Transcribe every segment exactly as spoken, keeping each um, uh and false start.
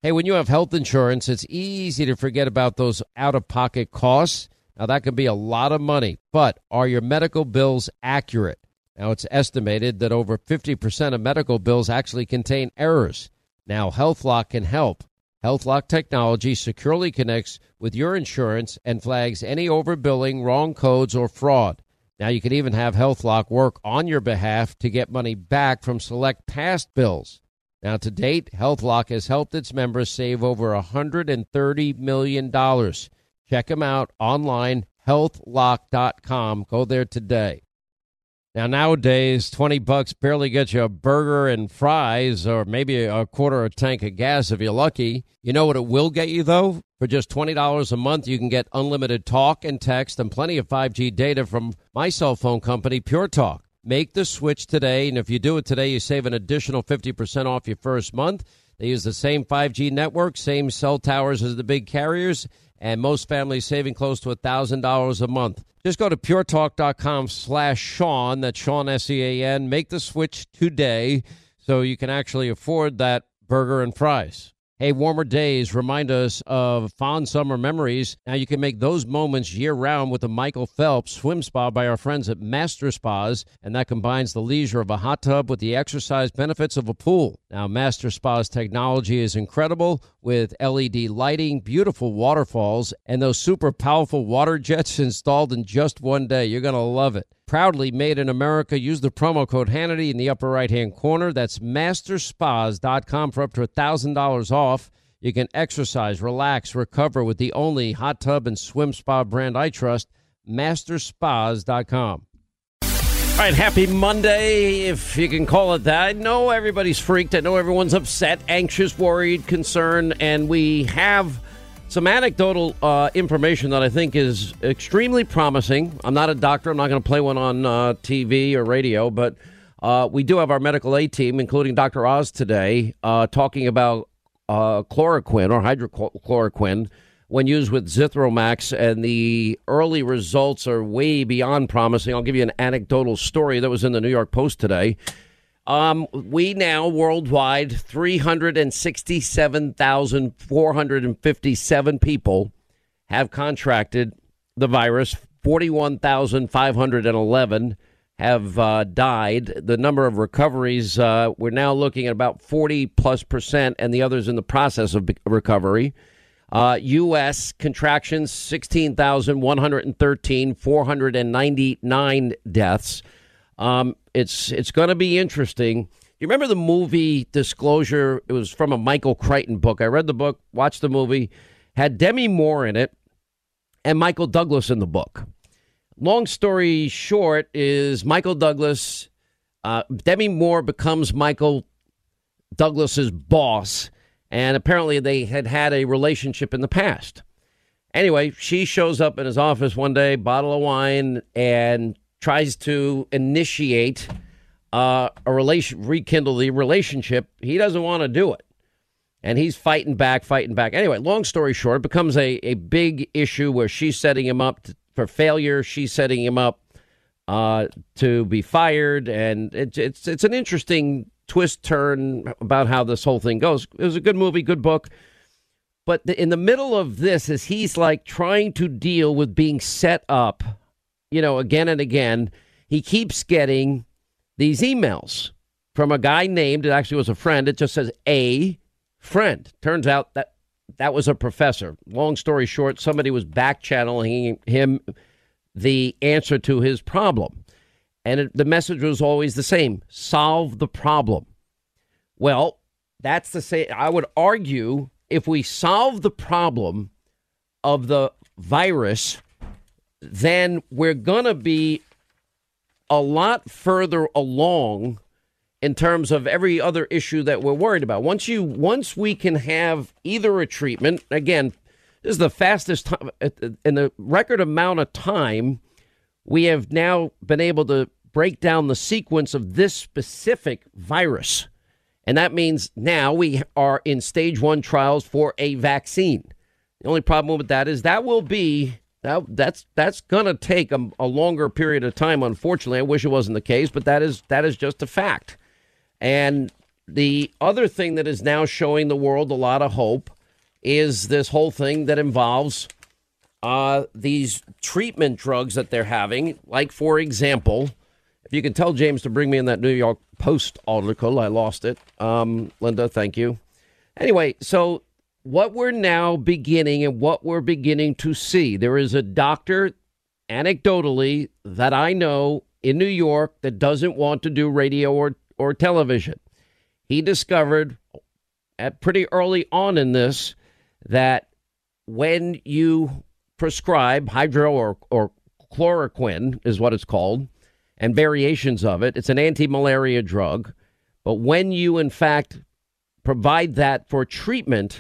Hey, when you have health insurance, it's easy to forget about those out-of-pocket costs. Now, that can be a lot of money, but are your medical bills accurate? Now, it's estimated that over fifty percent of medical bills actually contain errors. Now, HealthLock can help. HealthLock technology securely connects with your insurance and flags any overbilling, wrong codes, or fraud. Now, you can even have HealthLock work on your behalf to get money back from select past bills. Now, to date, HealthLock has helped its members save over one hundred thirty million dollars. Check them out online, health lock dot com. Go there today. Now, nowadays, twenty bucks barely gets you a burger and fries or maybe a quarter of a tank of gas if you're lucky. You know what it will get you, though? For just twenty dollars a month, you can get unlimited talk and text and plenty of five G data from my cell phone company, Pure Talk. Make the switch today, and if you do it today, you save an additional fifty percent off your first month. They use the same five G network, same cell towers as the big carriers, and most families saving close to one thousand dollars a month. Just go to puretalk.com slash Sean, that's Sean, S E A N. Make the switch today so you can actually afford that burger and fries. Hey, warmer days remind us of fond summer memories. Now you can make those moments year-round with the Michael Phelps Swim Spa by our friends at Master Spas, and that combines the leisure of a hot tub with the exercise benefits of a pool. Now, Master Spa's technology is incredible with L E D lighting, beautiful waterfalls, and those super powerful water jets installed in just one day. You're going to love it. Proudly made in America. Use the promo code Hannity in the upper right-hand corner. That's master spas dot com for up to one thousand dollars off. You can exercise, relax, recover with the only hot tub and swim spa brand I trust, master spas dot com. All right, happy Monday, if you can call it that. I know everybody's freaked. I know everyone's upset, anxious, worried, concerned, and we have some anecdotal uh, information that I think is extremely promising. I'm not a doctor. I'm not going to play one on uh, T V or radio, but uh, we do have our medical aid team, including Doctor Oz today, uh, talking about uh, chloroquine or hydrochloroquine when used with Zithromax, and the early results are way beyond promising. I'll give you an anecdotal story that was in the New York Post today. Um, we now worldwide, three hundred sixty-seven thousand four hundred fifty-seven people have contracted the virus. forty-one thousand five hundred eleven have uh, died. The number of recoveries, uh, we're now looking at about forty plus percent, and the others in the process of recovery. Uh, U S contractions, sixteen thousand one hundred thirteen, four hundred ninety-nine deaths. Um, it's it's going to be interesting. You remember the movie Disclosure? It was from a Michael Crichton book. I read the book, watched the movie, had Demi Moore in it, and Michael Douglas in the book. Long story short is Michael Douglas, uh, Demi Moore becomes Michael Douglas's boss, and apparently they had had a relationship in the past. Anyway, she shows up in his office one day, bottle of wine, and tries to initiate uh, a relation, rekindle the relationship. He doesn't want to do it. And he's fighting back, fighting back. Anyway, long story short, it becomes a, a big issue where she's setting him up to, for failure. She's setting him up uh, to be fired. And it, it's it's an interesting twist turn about how this whole thing goes. It was a good movie, good book. But the, in the middle of this is he's like trying to deal with being set up, you know, again and again. He keeps getting these emails from a guy named, it actually was a friend. It just says a friend. Turns out that that was a professor. Long story short, somebody was back channeling him the answer to his problem. And it, the message was always the same: solve the problem. Well, that's the same. I would argue if we solve the problem of the virus, then we're going to be a lot further along in terms of every other issue that we're worried about. Once you, once we can have either a treatment, again, this is the fastest time in the record amount of time we have now been able to break down the sequence of this specific virus. And that means now we are in stage one trials for a vaccine. The only problem with that is that will be, that, that's that's going to take a, a longer period of time, unfortunately. I wish it wasn't the case, but that is that is just a fact. And the other thing that is now showing the world a lot of hope is this whole thing that involves uh, these treatment drugs that they're having. Like, for example, if you can tell James to bring me in that New York Post article, I lost it. Um, Linda, thank you. Anyway, so what we're now beginning and what we're beginning to see, there is a doctor, anecdotally, that I know in New York that doesn't want to do radio or, or television. He discovered at pretty early on in this that when you prescribe hydro or, or chloroquine is what it's called, and variations of it, it's an anti-malaria drug. But when you, in fact, provide that for treatment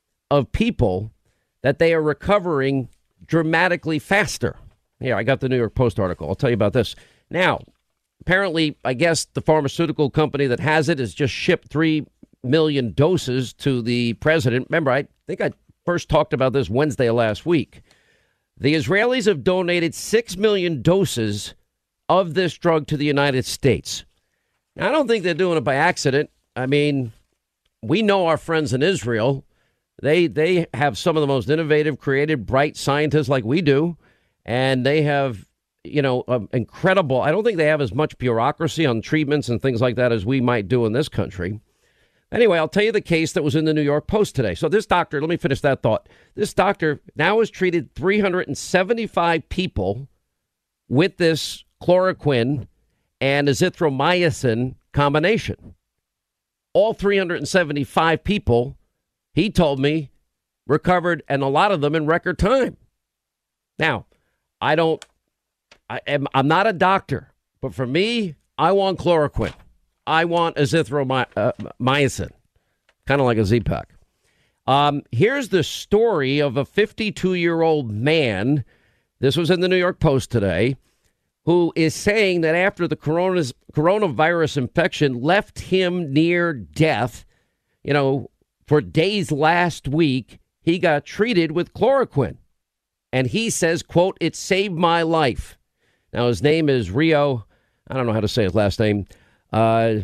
of people, that they are recovering dramatically faster. Here, I got the New York Post article. I'll tell you about this. Now, apparently, I guess the pharmaceutical company that has it has just shipped three million doses to the president. Remember, I think I first talked about this Wednesday of last week. The Israelis have donated six million doses of this drug to the United States. Now, I don't think they're doing it by accident. I mean, we know our friends in Israel. They they have some of the most innovative, creative, bright scientists like we do. And they have, you know, um, incredible. I don't think they have as much bureaucracy on treatments and things like that as we might do in this country. Anyway, I'll tell you the case that was in the New York Post today. So this doctor, let me finish that thought. This doctor now has treated three hundred seventy-five people with this chloroquine and azithromycin combination. All three hundred seventy-five people, he told me, recovered, and a lot of them in record time. Now, I don't, I am, I'm not a doctor, but for me, I want chloroquine. I want azithromycin, kind of like a Z-Pack. Um, here's the story of a fifty-two-year-old man. This was in the New York Post today, who is saying that after the coronas, coronavirus infection left him near death, you know, for days last week, he got treated with chloroquine. And he says, quote, "It saved my life." Now, his name is Rio. I don't know how to say his last name. Uh,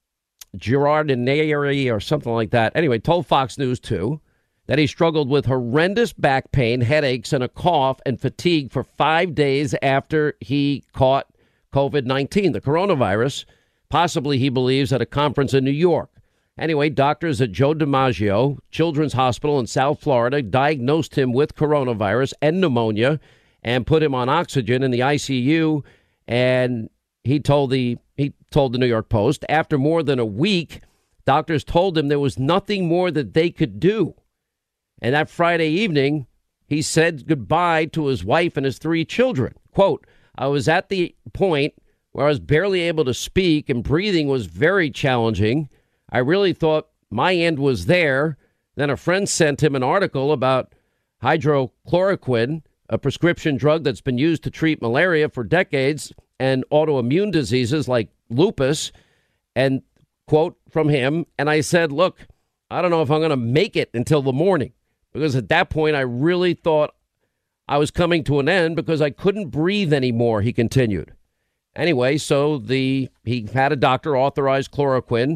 Girardineri or something like that. Anyway, told Fox News two that he struggled with horrendous back pain, headaches, and a cough and fatigue for five days after he caught COVID nineteen, the coronavirus, possibly, he believes, at a conference in New York. Anyway, doctors at Joe DiMaggio Children's Hospital in South Florida diagnosed him with coronavirus and pneumonia and put him on oxygen in the I C U. And he told the he told the New York Post, after more than a week, doctors told him there was nothing more that they could do. And that Friday evening, he said goodbye to his wife and his three children. Quote, "I was at the point where I was barely able to speak and breathing was very challenging. I really thought my end was there. Then a friend sent him an article about hydrochloroquine, a prescription drug that's been used to treat malaria for decades and autoimmune diseases like lupus." And quote from him, "And I said, look, I don't know if I'm going to make it until the morning, because at that point I really thought I was coming to an end because I couldn't breathe anymore," he continued. Anyway, so the he had a doctor authorize chloroquine.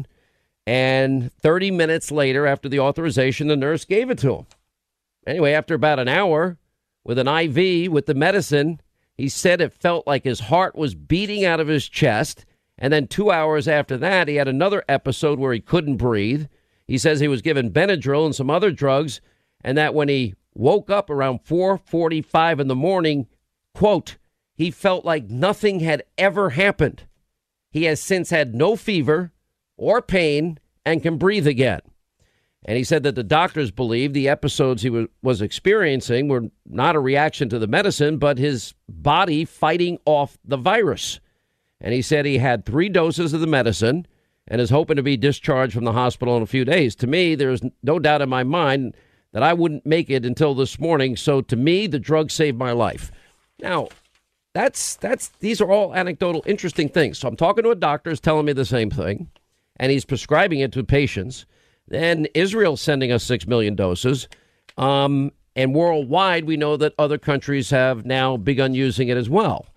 And thirty minutes later, after the authorization, the nurse gave it to him. Anyway, after about an hour with an I V with the medicine, he said it felt like his heart was beating out of his chest. And then two hours after that, he had another episode where he couldn't breathe. He says he was given Benadryl and some other drugs, and that when he woke up around four forty-five in the morning, quote, he felt like nothing had ever happened. He has since had no fever or pain and can breathe again. And he said that the doctors believe the episodes he was, was experiencing were not a reaction to the medicine, but his body fighting off the virus. And he said he had three doses of the medicine and is hoping to be discharged from the hospital in a few days. To me, there's no doubt in my mind that I wouldn't make it until this morning. So to me, the drug saved my life. Now, that's that's these are all anecdotal, interesting things. So I'm talking to a doctor who's telling me the same thing, and he's prescribing it to patients. Then Israel's sending us six million doses. Um, and worldwide, we know that other countries have now begun using it as well.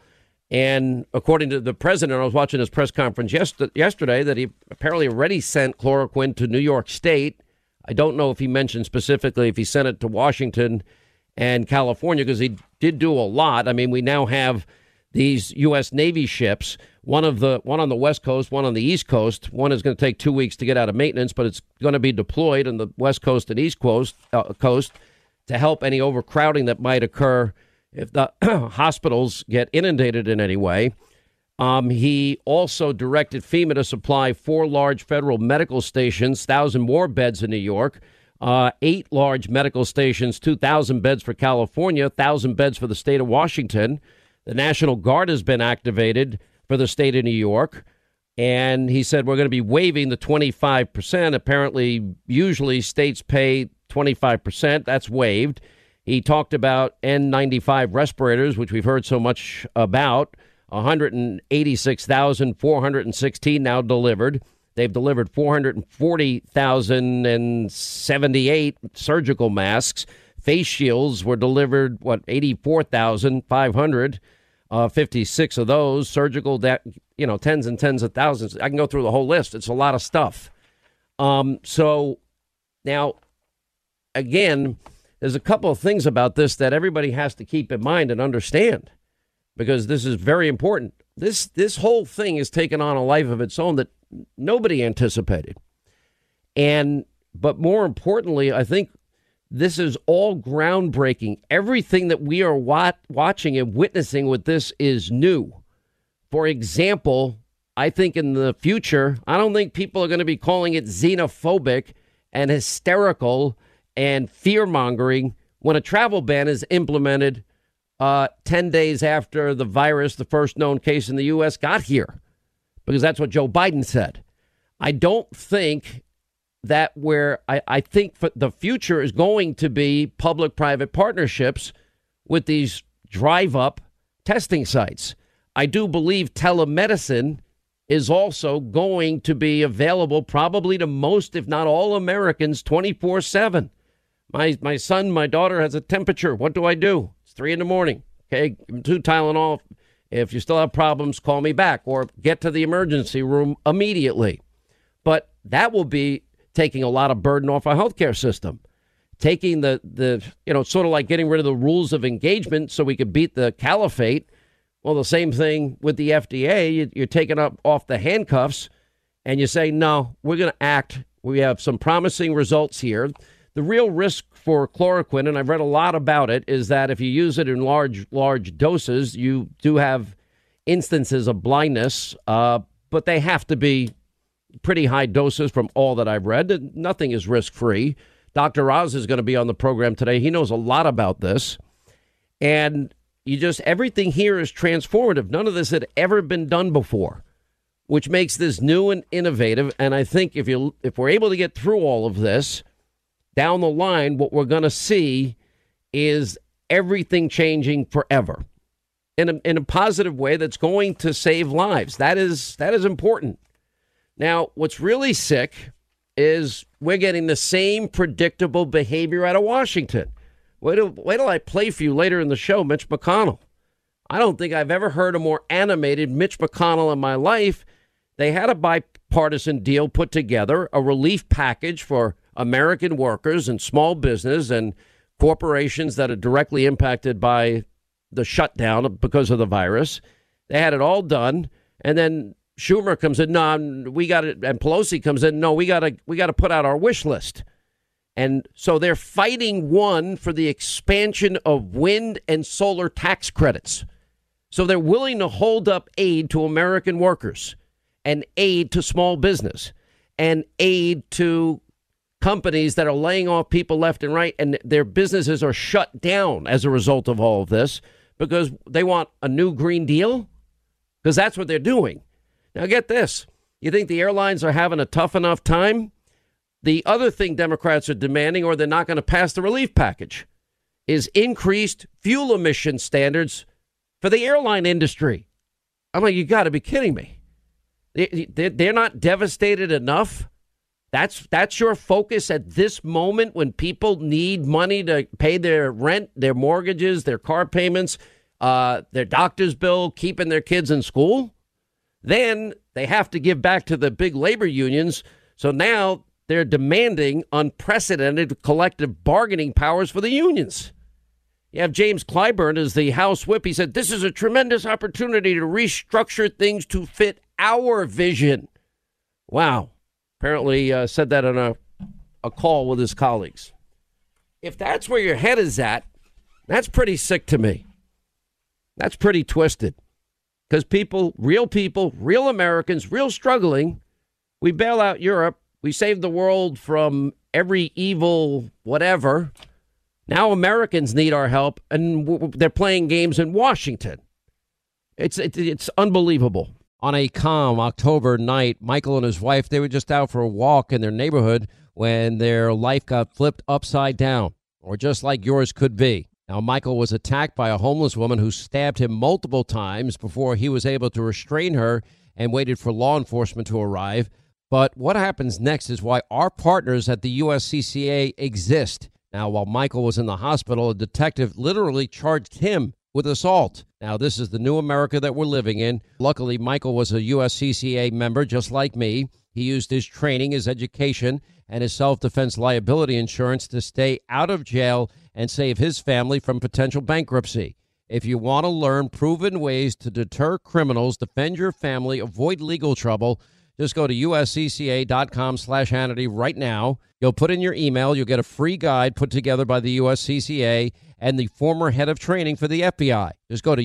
And according to the president, I was watching his press conference yester- yesterday that he apparently already sent chloroquine to New York State. I don't know if he mentioned specifically if he sent it to Washington and California, because he did do a lot. I mean, we now have these U S. Navy ships, one of the one on the West Coast, one on the East Coast. One is going to take two weeks to get out of maintenance, but it's going to be deployed on the West Coast and East Coast, uh, coast to help any overcrowding that might occur if the hospitals get inundated in any way. Um, he also directed FEMA to supply four large federal medical stations, one thousand more beds in New York, uh, eight large medical stations, two thousand beds for California, one thousand beds for the state of Washington. The National Guard has been activated for the state of New York. And he said, we're going to be waiving the twenty-five percent. Apparently, usually states pay twenty-five percent. That's waived. He talked about N ninety-five respirators, which we've heard so much about, one hundred eighty-six thousand four hundred sixteen now delivered. They've delivered four hundred forty thousand seventy-eight surgical masks. Face shields were delivered, what, eighty-four thousand five hundred, uh, fifty-six of those. Surgical, that you know, tens and tens of thousands. I can go through the whole list. It's a lot of stuff. Um, so now, again, there's a couple of things about this that everybody has to keep in mind and understand, because this is very important. This this whole thing has taken on a life of its own that nobody anticipated. And but more importantly, I think this is all groundbreaking. Everything that we are wat- watching and witnessing with this is new. For example, I think in the future, I don't think people are going to be calling it xenophobic and hysterical and fear-mongering when a travel ban is implemented uh, ten days after the virus, the first known case in the U S, got here, because that's what Joe Biden said. I don't think that where I, I think for the future is going to be public-private partnerships with these drive-up testing sites. I do believe telemedicine is also going to be available probably to most, if not all, Americans twenty-four seven. My my son, my daughter has a temperature. What do I do? It's three in the morning. Okay, give them two Tylenol. If you still have problems, call me back or get to the emergency room immediately. But that will be taking a lot of burden off our healthcare system. Taking the, the you know, sort of like getting rid of the rules of engagement so we could beat the caliphate. Well, the same thing with the F D A. You're taking up off the handcuffs and you say, no, we're going to act. We have some promising results here. The real risk for chloroquine, and I've read a lot about it, is that if you use it in large, large doses, you do have instances of blindness, uh, but they have to be pretty high doses from all that I've read. Nothing is risk-free. Doctor Oz is going to be on the program today. He knows a lot about this. And you just, everything here is transformative. None of this had ever been done before, which makes this new and innovative. And I think if you if we're able to get through all of this, down the line, what we're going to see is everything changing forever in a, in a positive way that's going to save lives. That is that is important. Now, what's really sick is we're getting the same predictable behavior out of Washington. Wait till, wait till I play for you later in the show, Mitch McConnell. I don't think I've ever heard a more animated Mitch McConnell in my life. They had a bipartisan deal put together, a relief package for American workers and small business and corporations that are directly impacted by the shutdown because of the virus. They had it all done. And then Schumer comes in, no, we got it. And Pelosi comes in, no, we got to we got to put out our wish list. And so they're fighting one for the expansion of wind and solar tax credits. So they're willing to hold up aid to American workers and aid to small business and aid to companies that are laying off people left and right, and their businesses are shut down as a result of all of this because they want a new Green Deal, because that's what they're doing. Now, get this. You think the airlines are having a tough enough time? The other thing Democrats are demanding, or they're not going to pass the relief package, is increased fuel emission standards for the airline industry. I'm like, you got to be kidding me. They're not devastated enough. That's that's your focus at this moment when people need money to pay their rent, their mortgages, their car payments. uh, their doctor's bill, keeping their kids in school. Then they have to give back to the big labor unions. So now they're demanding unprecedented collective bargaining powers for the unions. You have James Clyburn as the House whip. He said, this is a tremendous opportunity to restructure things to fit our vision. Wow. Apparently uh, said that on a, a call with his colleagues. If that's where your head is at, that's pretty sick to me. That's pretty twisted. Because people, real people, real Americans, real struggling, we bail out Europe. We save the world from every evil whatever. Now Americans need our help, and they're playing games in Washington. It's it, it's unbelievable. On a calm October night, Michael and his wife, they were just out for a walk in their neighborhood when their life got flipped upside down, or just like yours could be. Now, Michael was attacked by a homeless woman who stabbed him multiple times before he was able to restrain her and waited for law enforcement to arrive. But what happens next is why our partners at the U S C C A exist. Now, while Michael was in the hospital, a detective literally charged him with assault. Now, this is the new America that we're living in. Luckily, Michael was a U S C C A member just like me. He used his training, his education, and his self-defense liability insurance to stay out of jail and save his family from potential bankruptcy. If you want to learn proven ways to deter criminals, defend your family, avoid legal trouble, just go to uscca.com slash Hannity right now. You'll put in your email. You'll get a free guide put together by the U S C C A and the former head of training for the F B I. Just go to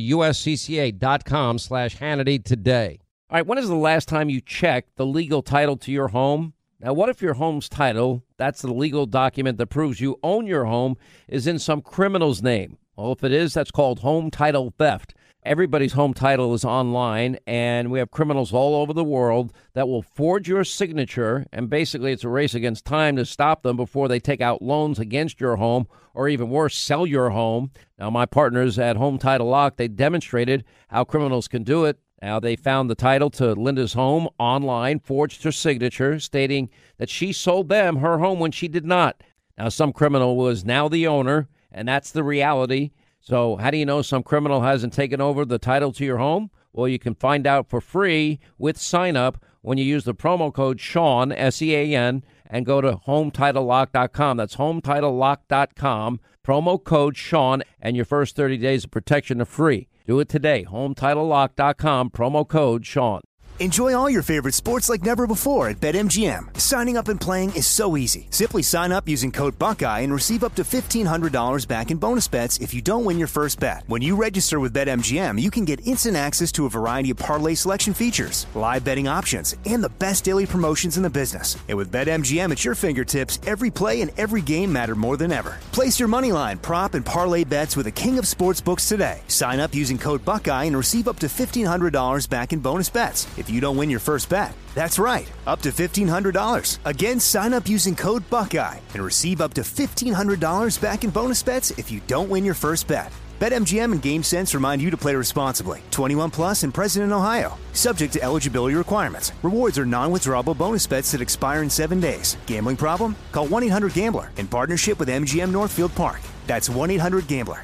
uscca.com slash Hannity today. All right, when is the last time you checked the legal title to your home? Now, what if your home's title, that's the legal document that proves you own your home, is in some criminal's name? Well, if it is, that's called home title theft. Everybody's home title is online, and we have criminals all over the world that will forge your signature, and basically it's a race against time to stop them before they take out loans against your home, or even worse, sell your home. Now, my partners at Home Title Lock, they demonstrated how criminals can do it. Now, they found the title to Linda's home online, forged her signature, stating that she sold them her home when she did not. Now, some criminal was now the owner, and that's the reality. So how do you know some criminal hasn't taken over the title to your home? Well, you can find out for free with sign up when you use the promo code Sean, S E A N, and go to home title lock dot com. That's home title lock dot com, promo code Sean, and your first thirty days of protection are free. Do it today, home title lock dot com, promo code Sean. Enjoy all your favorite sports like never before at BetMGM. Signing up and playing is so easy. Simply sign up using code Buckeye and receive up to fifteen hundred dollars back in bonus bets if you don't win your first bet. When you register with BetMGM, you can get instant access to a variety of parlay selection features, live betting options, and the best daily promotions in the business. And with BetMGM at your fingertips, every play and every game matter more than ever. Place your moneyline, prop, and parlay bets with the king of sportsbooks today. Sign up using code Buckeye and receive up to fifteen hundred dollars back in bonus bets if you don't win your first bet. That's right, up to fifteen hundred dollars. Again, sign up using code Buckeye and receive up to fifteen hundred dollars back in bonus bets if you don't win your first bet. BetMGM and GameSense remind you to play responsibly. twenty-one plus and present in Ohio. Subject to eligibility requirements. Rewards are non-withdrawable bonus bets that expire in seven days. Gambling problem? Call one eight hundred gambler in partnership with M G M Northfield Park. That's one eight hundred gambler.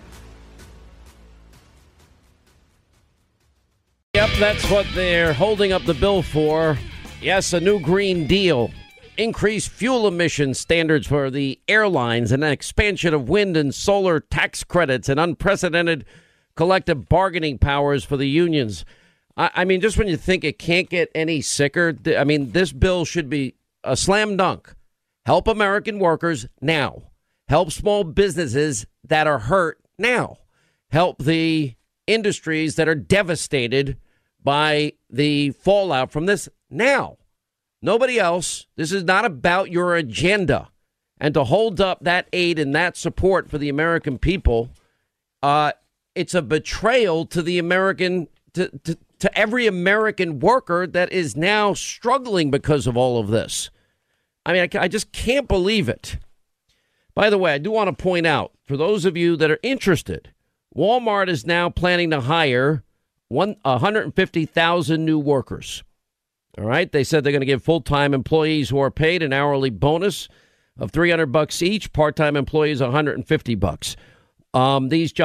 Yep, that's what they're holding up the bill for. Yes, a new Green Deal. Increased fuel emission standards for the airlines and an expansion of wind and solar tax credits and unprecedented collective bargaining powers for the unions. I, I mean, just when you think it can't get any sicker, th- I mean, this bill should be a slam dunk. Help American workers now. Help small businesses that are hurt now. Help the industries that are devastated by the fallout from this now. Nobody else. This is not about your agenda. And to hold up that aid and that support for the American people, uh, it's a betrayal to the American, to, to, to every American worker that is now struggling because of all of this. I mean, I, I just can't believe it. By the way, I do want to point out, for those of you that are interested, Walmart is now planning to hire one hundred fifty thousand new workers. All right. They said they're going to give full-time employees who are paid an hourly bonus of three hundred bucks each. Part-time employees, one hundred fifty bucks. Um, these jobs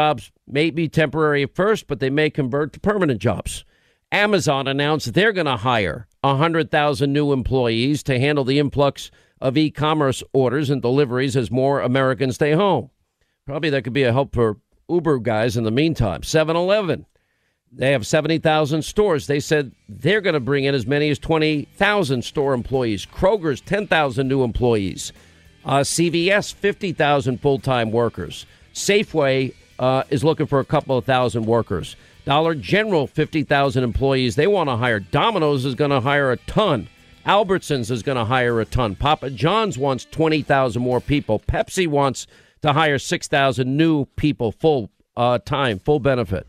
may be temporary at first, but they may convert to permanent jobs. Amazon announced they're going to hire one hundred thousand new employees to handle the influx of e-commerce orders and deliveries as more Americans stay home. Probably that could be a help for Uber guys in the meantime. seven eleven, they have seventy thousand stores. They said they're going to bring in as many as twenty thousand store employees. Kroger's ten thousand new employees. Uh, C V S, fifty thousand full-time workers. Safeway uh, is looking for a couple of thousand workers. Dollar General, fifty thousand employees. They want to hire. Domino's is going to hire a ton. Albertsons is going to hire a ton. Papa John's wants twenty thousand more people. Pepsi wants to hire six thousand new people, full uh, time, full benefit.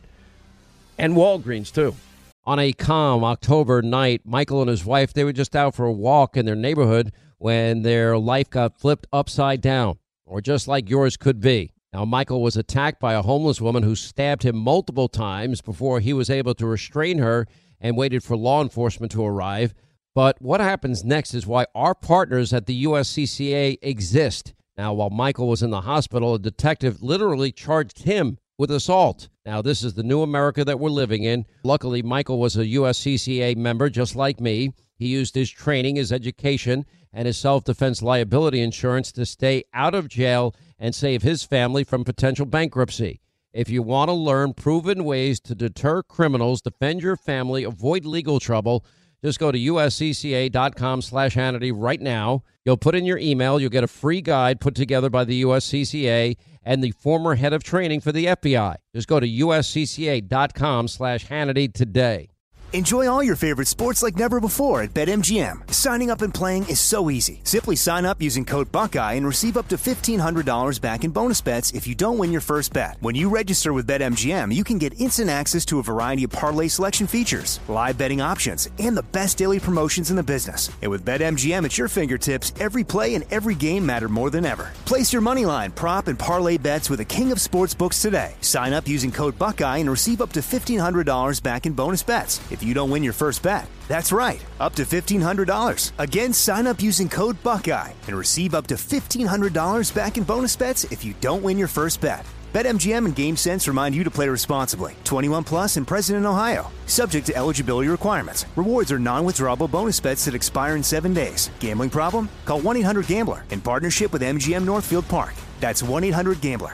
And Walgreens, too. On a calm October night, Michael and his wife, they were just out for a walk in their neighborhood when their life got flipped upside down, or just like yours could be. Now, Michael was attacked by a homeless woman who stabbed him multiple times before he was able to restrain her and waited for law enforcement to arrive. But what happens next is why our partners at the U S C C A exist. Now, while Michael was in the hospital, a detective literally charged him with assault. Now, this is the new America that we're living in. Luckily, Michael was a U S C C A member just like me. He used his training, his education, and his self-defense liability insurance to stay out of jail and save his family from potential bankruptcy. If you want to learn proven ways to deter criminals, defend your family, avoid legal trouble, just go to uscca.com slash Hannity right now. You'll put in your email. You'll get a free guide put together by the U S C C A and the former head of training for the F B I. Just go to uscca.com slash Hannity today. Enjoy all your favorite sports like never before at BetMGM. Signing up and playing is so easy. Simply sign up using code Buckeye and receive up to fifteen hundred dollars back in bonus bets if you don't win your first bet. When you register with BetMGM, you can get instant access to a variety of parlay selection features, live betting options, and the best daily promotions in the business. And with BetMGM at your fingertips, every play and every game matter more than ever. Place your moneyline, prop, and parlay bets with the king of sportsbooks today. Sign up using code Buckeye and receive up to fifteen hundred dollars back in bonus bets if you don't win your first bet. That's right, up to fifteen hundred dollars. Again, sign up using code Buckeye and receive up to fifteen hundred dollars back in bonus bets if you don't win your first bet. BetMGM and GameSense remind you to play responsibly. twenty-one plus and present in Ohio. Subject to eligibility requirements. Rewards are non-withdrawable bonus bets that expire in seven days. Gambling problem? Call one eight hundred gambler in partnership with M G M Northfield Park. That's one eight hundred gambler.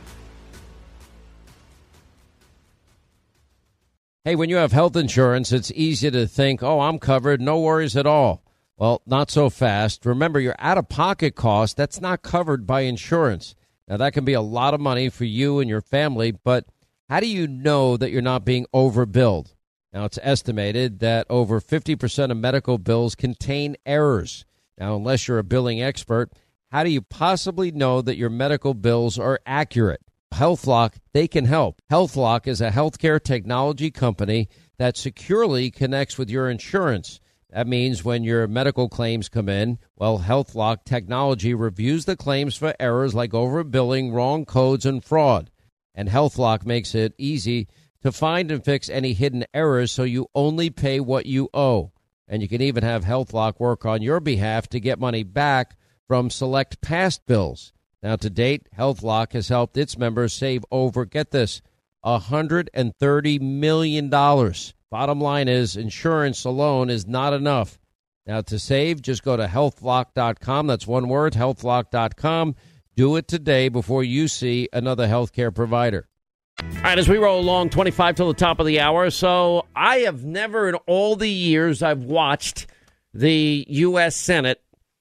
Hey, when you have health insurance, it's easy to think, oh, I'm covered, no worries at all. Well, not so fast. Remember, your out-of-pocket cost, that's not covered by insurance. Now, that can be a lot of money for you and your family, but how do you know that you're not being overbilled? Now, it's estimated that over fifty percent of medical bills contain errors. Now, unless you're a billing expert, how do you possibly know that your medical bills are accurate? HealthLock, they can help. HealthLock is a healthcare technology company that securely connects with your insurance. That means when your medical claims come in, well, HealthLock technology reviews the claims for errors like overbilling, wrong codes, and fraud. And HealthLock makes it easy to find and fix any hidden errors so you only pay what you owe. And you can even have HealthLock work on your behalf to get money back from select past bills. Now, to date, HealthLock has helped its members save over, get this, one hundred thirty million dollars. Bottom line is, insurance alone is not enough. Now, to save, just go to health lock dot com. That's one word, health lock dot com. Do it today before you see another healthcare provider. All right, as we roll along, twenty-five till the top of the hour. So I have never in all the years I've watched the U S Senate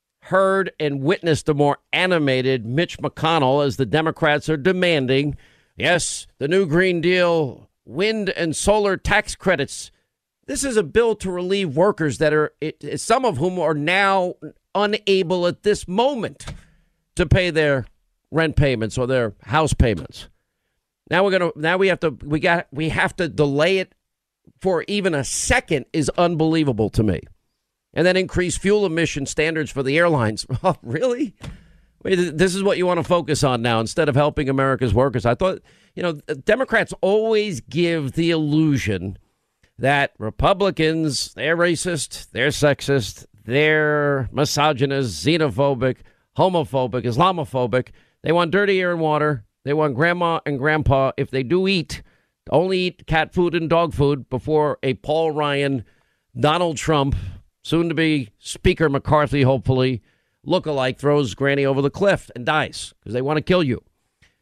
heard and witnessed a more animated Mitch McConnell as the Democrats are demanding, yes, the new Green Deal, wind and solar tax credits. This is a bill to relieve workers that are, it, some of whom are now unable at this moment to pay their rent payments or their house payments. Now we're gonna, now we have to, we got, we have to delay it for even a second is unbelievable to me. And then increase fuel emission standards for the airlines. Oh, really? Wait, this is what you want to focus on now instead of helping America's workers. I thought, you know, Democrats always give the illusion that Republicans, they're racist, they're sexist, they're misogynist, xenophobic, homophobic, Islamophobic. They want dirty air and water. They want grandma and grandpa, if they do eat, to only eat cat food and dog food before a Paul Ryan, Donald Trump, soon to be Speaker McCarthy, hopefully, lookalike throws Granny over the cliff and dies because they want to kill you.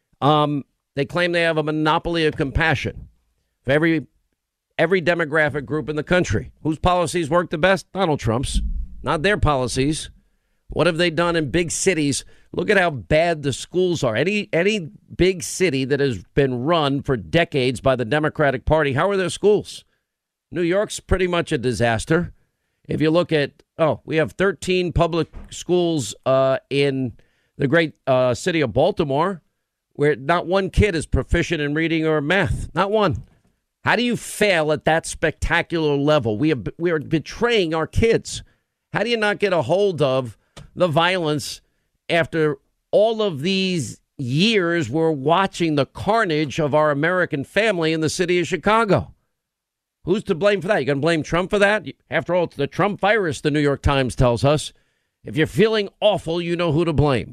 Um, they claim they have a monopoly of compassion for every every demographic group in the country. Whose policies work the best? Donald Trump's, not their policies. What have they done in big cities? Look at how bad the schools are. Any any big city that has been run for decades by the Democratic Party, how are their schools? New York's pretty much a disaster. If you look at, oh, we have thirteen public schools uh, in the great uh, city of Baltimore, where not one kid is proficient in reading or math. Not one. How do you fail at that spectacular level? We have, we are betraying our kids. How do you not get a hold of the violence after all of these years we're watching the carnage of our American family in the city of Chicago? Who's to blame for that? You going to blame Trump for that? After all, it's the Trump virus, the New York Times tells us. If you're feeling awful, you know who to blame.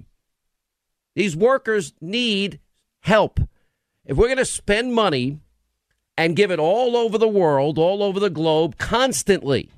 These workers need help. If we're going to spend money and give it all over the world, all over the globe, constantly,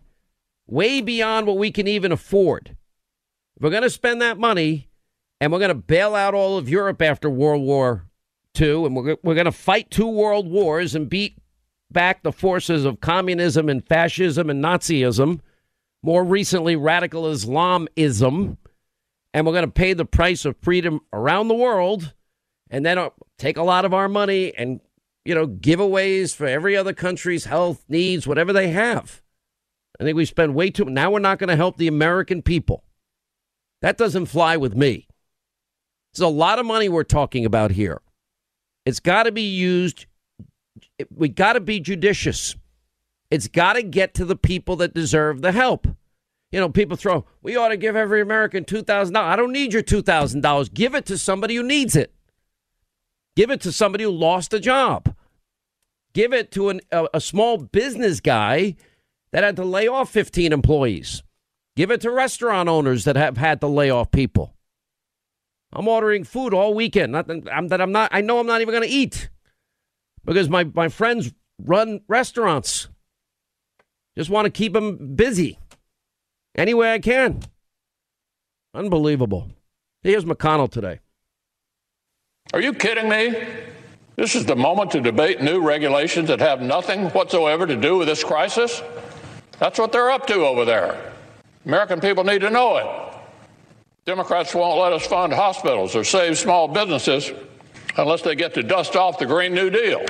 way beyond what we can even afford, if we're going to spend that money and we're going to bail out all of Europe after World War Two, and we're, we're going to fight two world wars and beat back the forces of communism and fascism and Nazism, more recently radical Islamism, and we're going to pay the price of freedom around the world, and then uh, take a lot of our money and, you know, giveaways for every other country's health needs, whatever they have. I think we spend way too. Now we're not going to help the American people. That doesn't fly with me. It's a lot of money we're talking about here. It's got to be used. We got to be judicious. It's got to get to the people that deserve the help. You know, people throw, we ought to give every American two thousand dollars. I don't need your two thousand dollars. Give it to somebody who needs it. Give it to somebody who lost a job. Give it to an, a, a small business guy that had to lay off fifteen employees. Give it to restaurant owners that have had to lay off people. I'm ordering food all weekend. Not that I'm, that I'm not. I know I'm not even going to eat because my, my friends run restaurants. Just want to keep them busy any way I can. Unbelievable. Here's McConnell today. Are you kidding me? This is the moment to debate new regulations that have nothing whatsoever to do with this crisis? That's what they're up to over there. American people need to know it. Democrats won't let us fund hospitals or save small businesses unless they get to dust off the Green New Deal.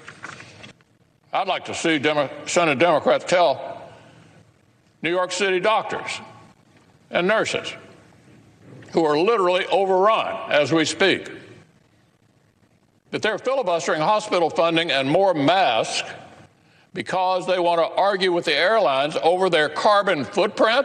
I'd like to see Demo- Senate Democrats tell New York City doctors and nurses who are literally overrun as we speak that they're filibustering hospital funding and more masks because they want to argue with the airlines over their carbon footprint?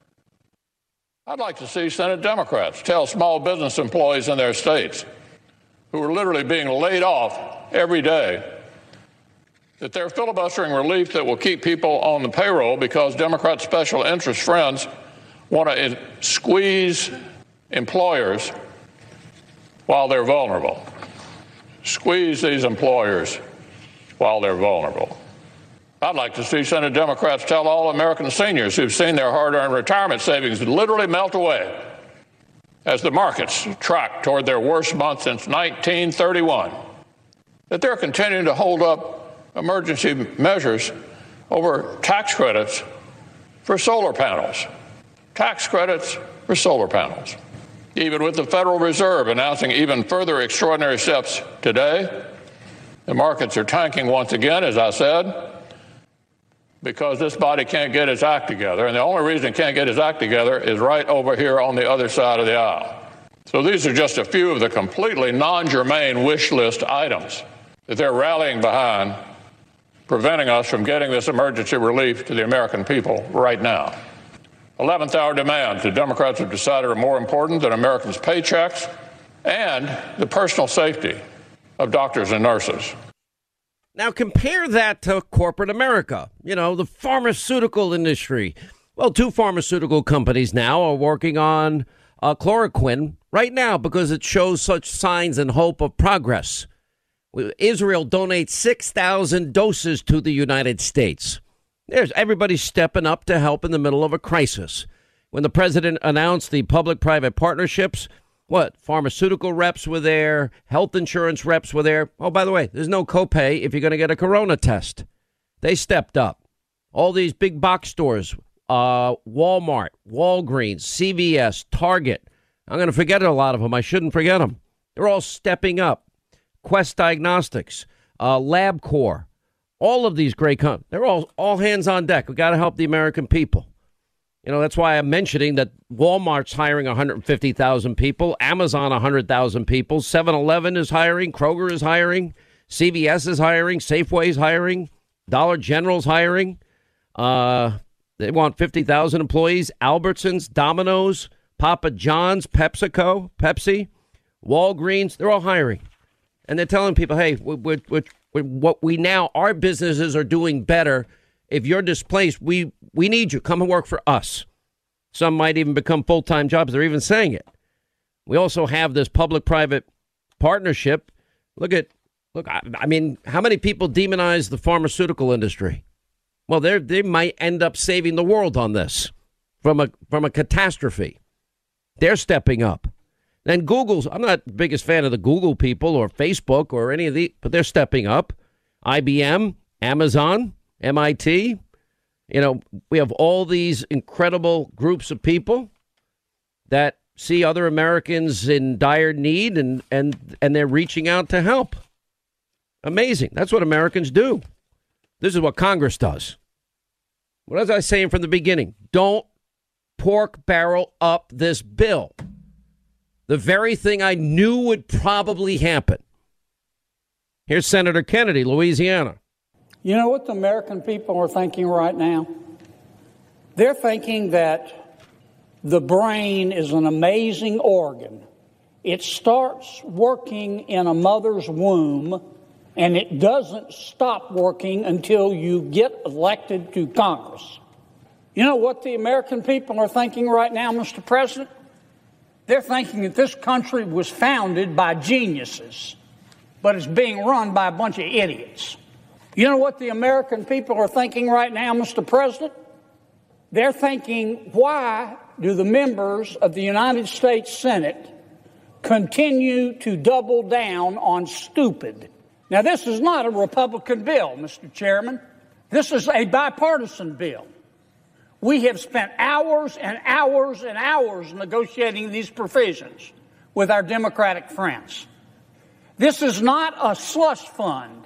I'd like to see Senate Democrats tell small business employees in their states who are literally being laid off every day that they're filibustering relief that will keep people on the payroll because Democrat special interest friends want to squeeze employers while they're vulnerable. Squeeze these employers while they're vulnerable. I'd like to see Senate Democrats tell all American seniors who've seen their hard-earned retirement savings literally melt away as the markets track toward their worst month since nineteen thirty-one, that they're continuing to hold up emergency measures over tax credits for solar panels. Tax credits for solar panels. Even with the Federal Reserve announcing even further extraordinary steps today, the markets are tanking once again, as I said, because this body can't get its act together. And the only reason it can't get its act together is right over here on the other side of the aisle. So these are just a few of the completely non-germane wish list items that they're rallying behind, preventing us from getting this emergency relief to the American people right now. eleventh hour demands that Democrats have decided are more important than Americans' paychecks and the personal safety of doctors and nurses. Now compare that to corporate America, you know, the pharmaceutical industry. Well, two pharmaceutical companies now are working on uh, chloroquine right now because it shows such signs and hope of progress. Israel donates six thousand doses to the United States. There's everybody stepping up to help in the middle of a crisis. When the president announced the public-private partnerships, what? Pharmaceutical reps were there. Health insurance reps were there. Oh, by the way, there's no copay if you're going to get a corona test. They stepped up. All these big box stores, uh, Walmart, Walgreens, C V S, Target. I'm going to forget a lot of them. I shouldn't forget them. They're all stepping up. Quest Diagnostics, uh, LabCorp, all of these great companies. They're all, all hands on deck. We got to help the American people. You know, that's why I'm mentioning that Walmart's hiring one hundred fifty thousand people, Amazon one hundred thousand people, seven eleven is hiring, Kroger is hiring, C V S is hiring, Safeway is hiring, Dollar General's hiring. Uh, they want fifty thousand employees, Albertsons, Domino's, Papa John's, PepsiCo, Pepsi, Walgreens, they're all hiring. And they're telling people, hey, we're, we're, we're, what we now, our businesses are doing better. If you're displaced, we, we need you. Come and work for us. Some might even become full-time jobs. They're even saying it. We also have this public-private partnership. Look at, look, I, I mean, how many people demonize the pharmaceutical industry? Well, they they might end up saving the world on this from a from a catastrophe. They're stepping up. Then Google's, I'm not the biggest fan of the Google people or Facebook or any of the, but they're stepping up. I B M, Amazon, M I T. You know, we have all these incredible groups of people that see other Americans in dire need and and and they're reaching out to help. Amazing. That's what Americans do. This is what Congress does. What was I saying from the beginning? Don't pork barrel up this bill. The very thing I knew would probably happen. Here's Senator Kennedy, Louisiana. You know what the American people are thinking right now? They're thinking that the brain is an amazing organ. It starts working in a mother's womb, and it doesn't stop working until you get elected to Congress. You know what the American people are thinking right now, Mister President? They're thinking that this country was founded by geniuses, but it's being run by a bunch of idiots. You know what the American people are thinking right now, Mister President? They're thinking, why do the members of the United States Senate continue to double down on stupid? Now, this is not a Republican bill, Mister Chairman. This is a bipartisan bill. We have spent hours and hours and hours negotiating these provisions with our Democratic friends. This is not a slush fund.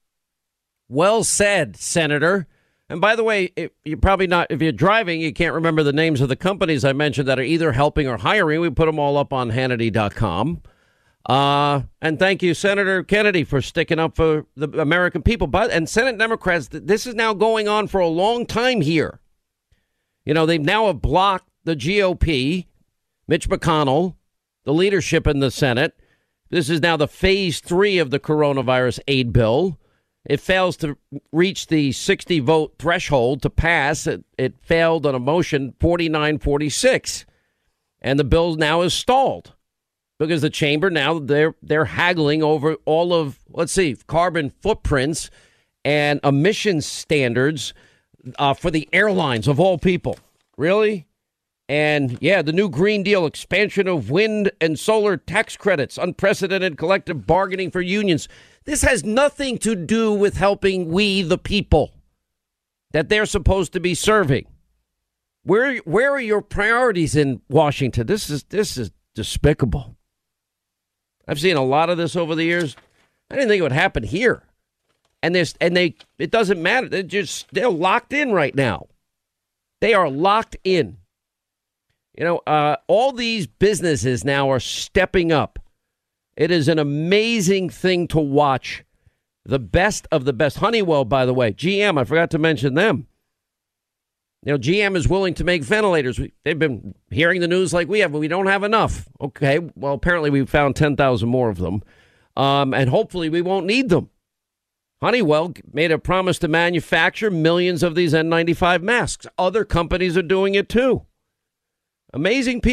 Well said, Senator. And by the way, if you're probably not, if you're driving, you can't remember the names of the companies I mentioned that are either helping or hiring. We put them all up on Hannity dot com. Uh, and thank you, Senator Kennedy, for sticking up for the American people. But and Senate Democrats, this is now going on for a long time here. You know, they now have blocked the G O P, Mitch McConnell, the leadership in the Senate. This is now the phase three of the coronavirus aid bill. It fails to reach the sixty vote threshold to pass. It, it failed on a motion forty-nine forty-six. And the bill now is stalled because the chamber now they're they're haggling over all of, let's see, carbon footprints and emissions standards uh, for the airlines of all people. Really? And yeah, the new Green Deal, expansion of wind and solar tax credits, unprecedented collective bargaining for unions. This has nothing to do with helping we, the people, that they're supposed to be serving. Where where are your priorities in Washington? This is this is despicable. I've seen a lot of this over the years. I didn't think it would happen here. And this and they it doesn't matter. They're just they're locked in right now. They are locked in. You know, uh, all these businesses now are stepping up. It is an amazing thing to watch. The best of the best. Honeywell, by the way, G M, I forgot to mention them. You know, G M is willing to make ventilators. We, they've been hearing the news like we have, but we don't have enough. Okay, well, apparently we found ten thousand more of them, um, and hopefully we won't need them. Honeywell made a promise to manufacture millions of these N ninety-five masks. Other companies are doing it too. Amazing people.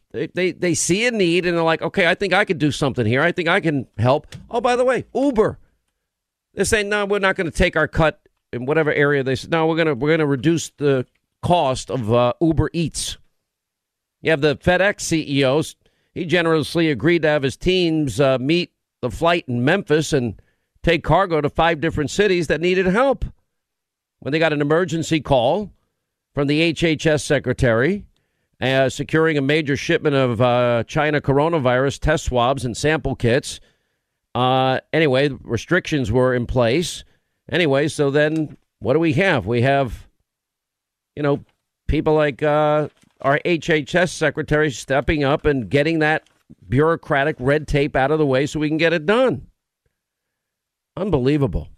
They, they they see a need and they're like, okay, I think I could do something here. I think I can help. Oh, by the way, Uber. They're saying, no, we're not going to take our cut in whatever area. They said, no, we're going to we're going to reduce the cost of uh, Uber Eats. You have the FedEx C E O. He generously agreed to have his teams uh, meet the flight in Memphis and take cargo to five different cities that needed help. When they got an emergency call from the H H S secretary, Uh, securing a major shipment of uh, China coronavirus test swabs and sample kits. Uh, anyway, restrictions were in place. Anyway, so then what do we have? We have, you know, people like uh, our H H S secretary stepping up and getting that bureaucratic red tape out of the way so we can get it done. Unbelievable.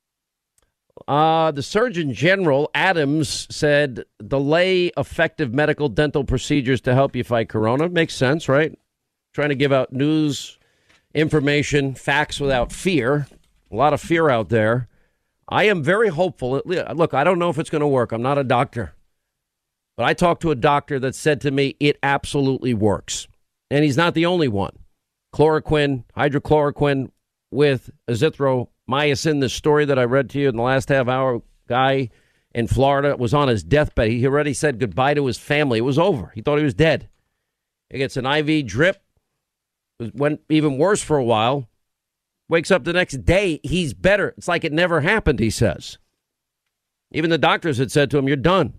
Uh, the Surgeon General, Adams, said delay effective medical dental procedures to help you fight corona. Makes sense, right? Trying to give out news, information, facts without fear. A lot of fear out there. I am very hopeful. Look, I don't know if it's going to work. I'm not a doctor. But I talked to a doctor that said to me it absolutely works. And he's not the only one. Chloroquine, hydrochloroquine with azithromycin, the story that I read to you in the last half hour, guy in Florida was on his deathbed. He already said goodbye to his family. It was over. He thought he was dead. He gets an I V drip. It went even worse for a while. Wakes up the next day. He's better. It's like it never happened, he says. Even the doctors had said to him, you're done.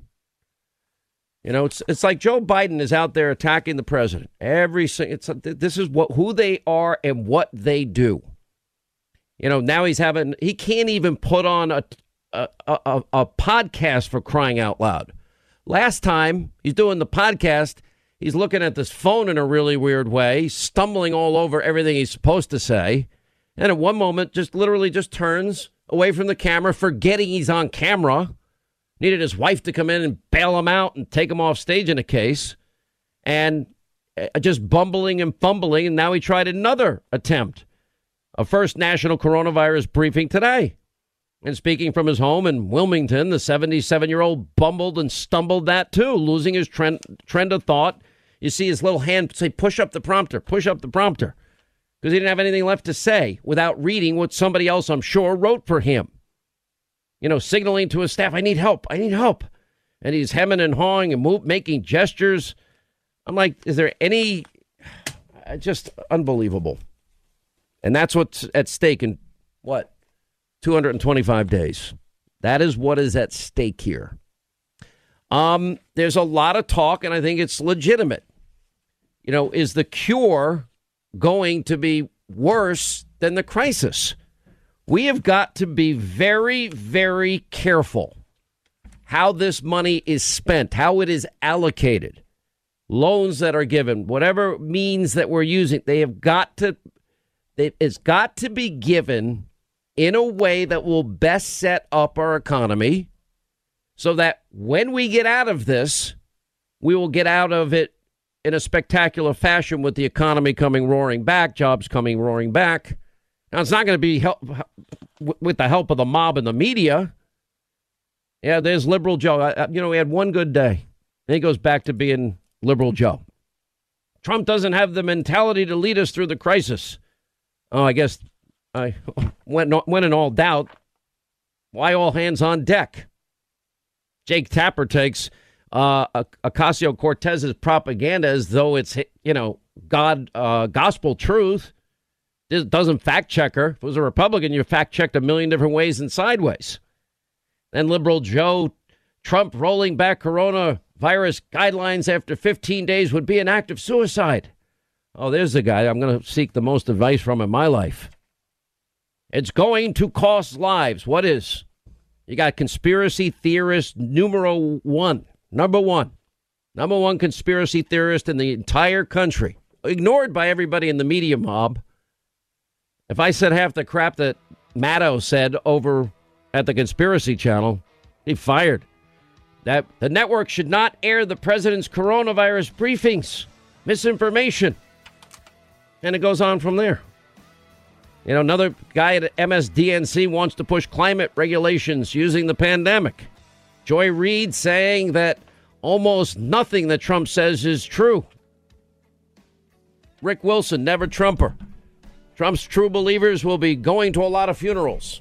You know, it's it's like Joe Biden is out there attacking the president. Every it's this is what who they are and what they do. You know, now he's having he can't even put on a a, a a podcast for crying out loud. Last time he's doing the podcast, he's looking at this phone in a really weird way, stumbling all over everything he's supposed to say. And at one moment, just literally just turns away from the camera, forgetting he's on camera. Needed his wife to come in and bail him out and take him off stage in a case. And just bumbling and fumbling. And now he tried another attempt. A first national coronavirus briefing today. And speaking from his home in Wilmington, the seventy-seven-year-old bumbled and stumbled that, too, losing his trend, trend of thought. You see his little hand say, push up the prompter, push up the prompter. Because he didn't have anything left to say without reading what somebody else, I'm sure, wrote for him. You know, signaling to his staff, I need help, I need help. And he's hemming and hawing and move, making gestures. I'm like, is there any, just unbelievable. And that's what's at stake in, what, two hundred twenty-five days. That is what is at stake here. Um, there's a lot of talk, and I think it's legitimate. You know, is the cure going to be worse than the crisis? We have got to be very, very careful how this money is spent, how it is allocated. Loans that are given, whatever means that we're using, they have got to, it's got to be given in a way that will best set up our economy so that when we get out of this, we will get out of it in a spectacular fashion with the economy coming roaring back, jobs coming roaring back. Now, it's not going to be help, with the help of the mob and the media. Yeah, there's Liberal Joe. I, you know, he had one good day. Then he goes back to being Liberal Joe. Trump doesn't have the mentality to lead us through the crisis. Oh, I guess I when, when in all doubt, why all hands on deck? Jake Tapper takes uh, Ocasio-Cortez's propaganda as though it's, you know, God, uh, gospel truth. This doesn't fact check her. If it was a Republican, you fact checked a million different ways and sideways. Then Liberal Joe, Trump rolling back coronavirus guidelines after fifteen days would be an act of suicide. Oh, there's the guy I'm going to seek the most advice from in my life. It's going to cost lives. What is? You got conspiracy theorist numero one. Number one. Number one conspiracy theorist in the entire country. Ignored by everybody in the media mob. If I said half the crap that Maddow said over at the Conspiracy Channel, he fired. That the network should not air the president's coronavirus briefings. Misinformation. And it goes on from there. You know, another guy at M S D N C wants to push climate regulations using the pandemic. Joy Reid saying that almost nothing that Trump says is true. Rick Wilson, never Trumper. Trump's true believers will be going to a lot of funerals.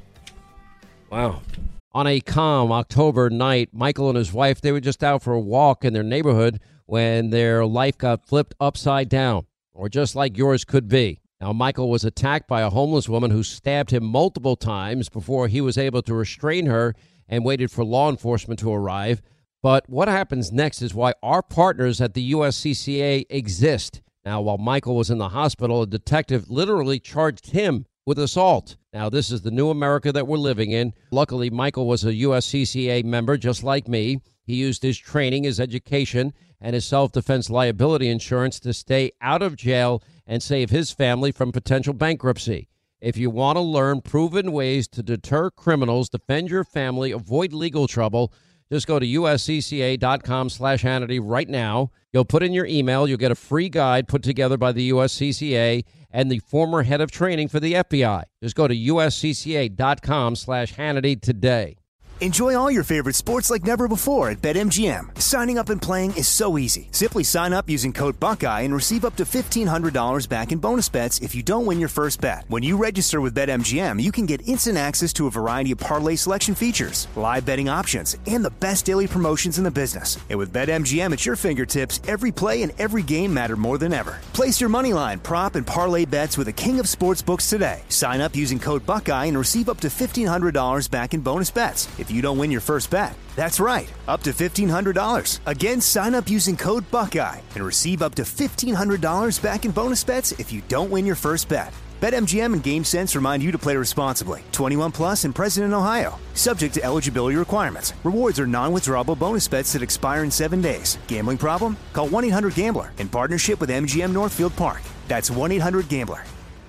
Wow. On a calm October night, Michael and his wife, they were just out for a walk in their neighborhood when their life got flipped upside down, or just like yours could be. Now, Michael was attacked by a homeless woman who stabbed him multiple times before he was able to restrain her and waited for law enforcement to arrive. But what happens next is why our partners at the U S C C A exist. Now, while Michael was in the hospital, a detective literally charged him with assault. Now, this is the new America that we're living in. Luckily, Michael was a U S C C A member just like me. He used his training, his education, and his self-defense liability insurance to stay out of jail and save his family from potential bankruptcy. If you want to learn proven ways to deter criminals, defend your family, avoid legal trouble, just go to uscca.com slash Hannity right now. You'll put in your email. You'll get a free guide put together by the U S C C A and the former head of training for the F B I. Just go to uscca.com slash Hannity today. Enjoy all your favorite sports like never before at BetMGM. Signing up and playing is so easy. Simply sign up using code Buckeye and receive up to fifteen hundred dollars back in bonus bets if you don't win your first bet. When you register with BetMGM, you can get instant access to a variety of parlay selection features, live betting options, and the best daily promotions in the business. And with BetMGM at your fingertips, every play and every game matter more than ever. Place your moneyline, prop, and parlay bets with the king of sportsbooks today. Sign up using code Buckeye and receive up to fifteen hundred dollars back in bonus bets if you don't win your first bet. That's right, up to fifteen hundred dollars. Again, sign up using code Buckeye and receive up to fifteen hundred dollars back in bonus bets if you don't win your first bet. BetMGM and GameSense remind you to play responsibly. twenty-one plus and present in Ohio. Subject to eligibility requirements. Rewards are non-withdrawable bonus bets that expire in seven days. Gambling problem? Call one eight hundred gambler in partnership with M G M Northfield Park. That's one eight hundred gambler.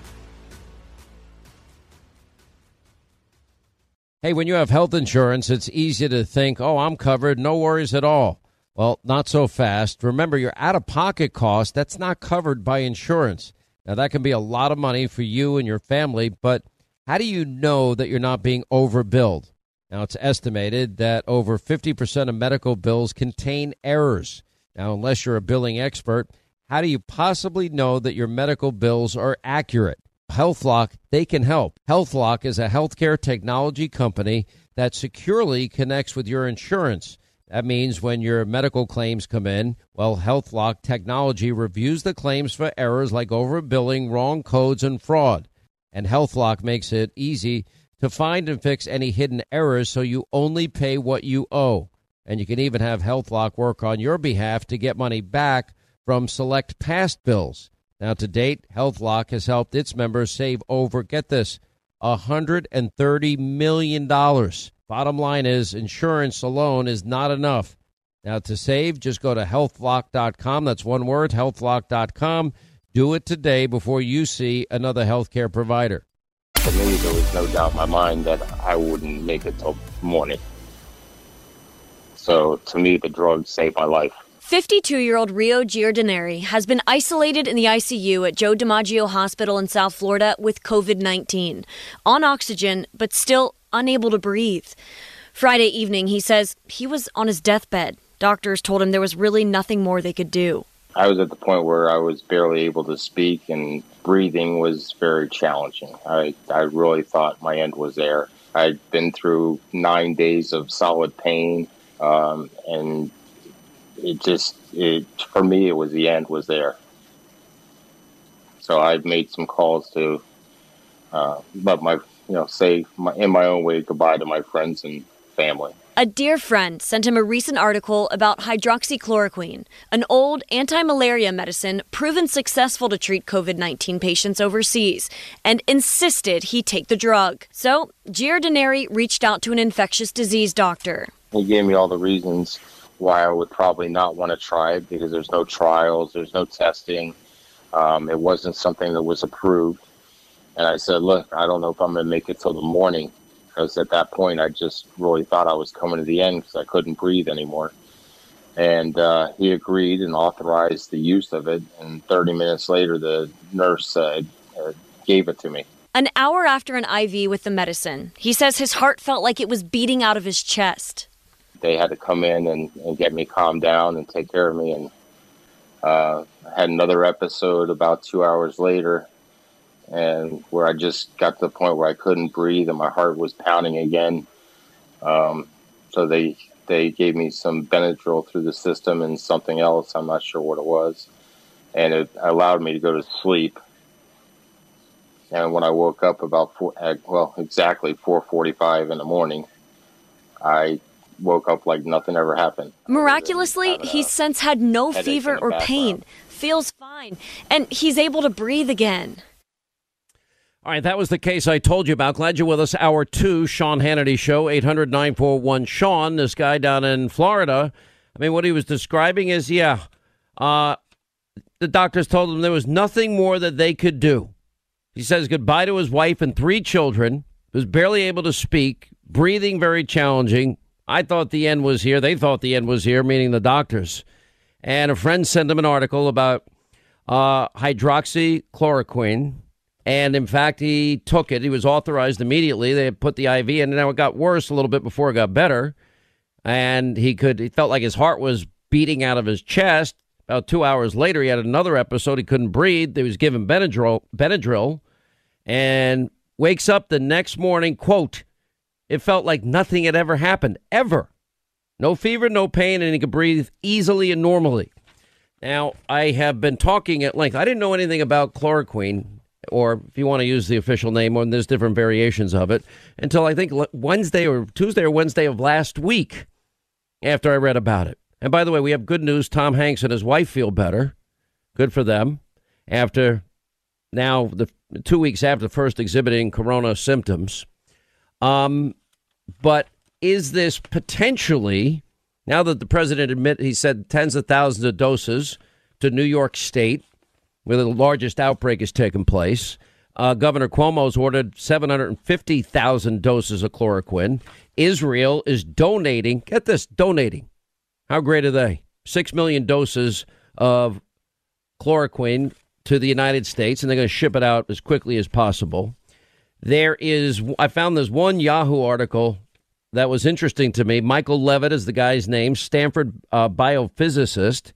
Hey, when you have health insurance, it's easy to think, oh, I'm covered, no worries at all. Well, not so fast. Remember, your out-of-pocket cost, that's not covered by insurance. Now, that can be a lot of money for you and your family, but how do you know that you're not being overbilled? Now, it's estimated that over fifty percent of medical bills contain errors. Now, unless you're a billing expert, how do you possibly know that your medical bills are accurate? HealthLock, they can help. HealthLock is a healthcare technology company that securely connects with your insurance. That means when your medical claims come in, well, HealthLock technology reviews the claims for errors like overbilling, wrong codes, and fraud. And HealthLock makes it easy to find and fix any hidden errors so you only pay what you owe. And you can even have HealthLock work on your behalf to get money back from select past bills. Now, to date, HealthLock has helped its members save over, get this, one hundred thirty million dollars. Bottom line is, insurance alone is not enough. Now, to save, just go to health lock dot com. That's one word, health lock dot com. Do it today before you see another healthcare provider. For me, there was no doubt in my mind that I wouldn't make it till morning. So, to me, the drug saved my life. fifty-two-year-old Rio Giordinari has been isolated in the I C U at Joe DiMaggio Hospital in South Florida with covid nineteen, on oxygen, but still unable to breathe. Friday evening, he says he was on his deathbed. Doctors told him there was really nothing more they could do. I was at the point where I was barely able to speak, and breathing was very challenging. I, I really thought my end was there. I'd been through nine days of solid pain, um, and it just, it, for me, it was the end was there. So I made some calls to uh, let my, you know, say my, in my own way goodbye to my friends and family. A dear friend sent him a recent article about hydroxychloroquine, an old anti-malaria medicine proven successful to treat covid nineteen patients overseas, and insisted he take the drug. So Giordinari reached out to an infectious disease doctor. He gave me all the reasons why I would probably not want to try it, because there's no trials, there's no testing. Um, it wasn't something that was approved. And I said, look, I don't know if I'm going to make it till the morning, because at that point I just really thought I was coming to the end because I couldn't breathe anymore. And uh, he agreed and authorized the use of it. And thirty minutes later, the nurse uh, uh, gave it to me. An hour after an I V with the medicine, he says his heart felt like it was beating out of his chest. They had to come in and, and get me calmed down and take care of me. And Uh, I had another episode about two hours later, and where I just got to the point where I couldn't breathe and my heart was pounding again. Um, so they they gave me some Benadryl through the system and something else. I'm not sure what it was. And it allowed me to go to sleep. And when I woke up about, four, well, exactly four forty-five in the morning, I woke up like nothing ever happened. Miraculously, he's since had no fever or pain, feels fine, and he's able to breathe again. All right, that was the case I told you about. Glad you're with us. Hour two, Sean Hannity Show, eight hundred nine four one Sean, this guy down in Florida. I mean, what he was describing is, yeah, uh, the doctors told him there was nothing more that they could do. He says goodbye to his wife and three children, was barely able to speak, breathing very challenging. I thought the end was here. They thought the end was here, meaning the doctors. And a friend sent him an article about uh, hydroxychloroquine. And, in fact, he took it. He was authorized immediately. They had put the I V in, and now it got worse a little bit before it got better. And he could, he felt like his heart was beating out of his chest. About two hours later, he had another episode. He couldn't breathe. He was given Benadryl, Benadryl and wakes up the next morning, quote, it felt like nothing had ever happened, ever. No fever, no pain, and he could breathe easily and normally. Now, I have been talking at length. I didn't know anything about chloroquine, or if you want to use the official name, or there's different variations of it, until I think Wednesday or Tuesday or Wednesday of last week after I read about it. And by the way, we have good news. Tom Hanks and his wife feel better. Good for them. After now, the two weeks after first exhibiting corona symptoms. Um, but is this potentially, now that the president admit he said tens of thousands of doses to New York State, where the largest outbreak has taken place. Uh, Governor Cuomo's ordered seven hundred fifty thousand doses of chloroquine. Israel is donating, get this, donating. How great are they? Six million doses of chloroquine to the United States, and they're going to ship it out as quickly as possible. There is, I found this one Yahoo article that was interesting to me. Michael Levitt is the guy's name, Stanford uh, biophysicist.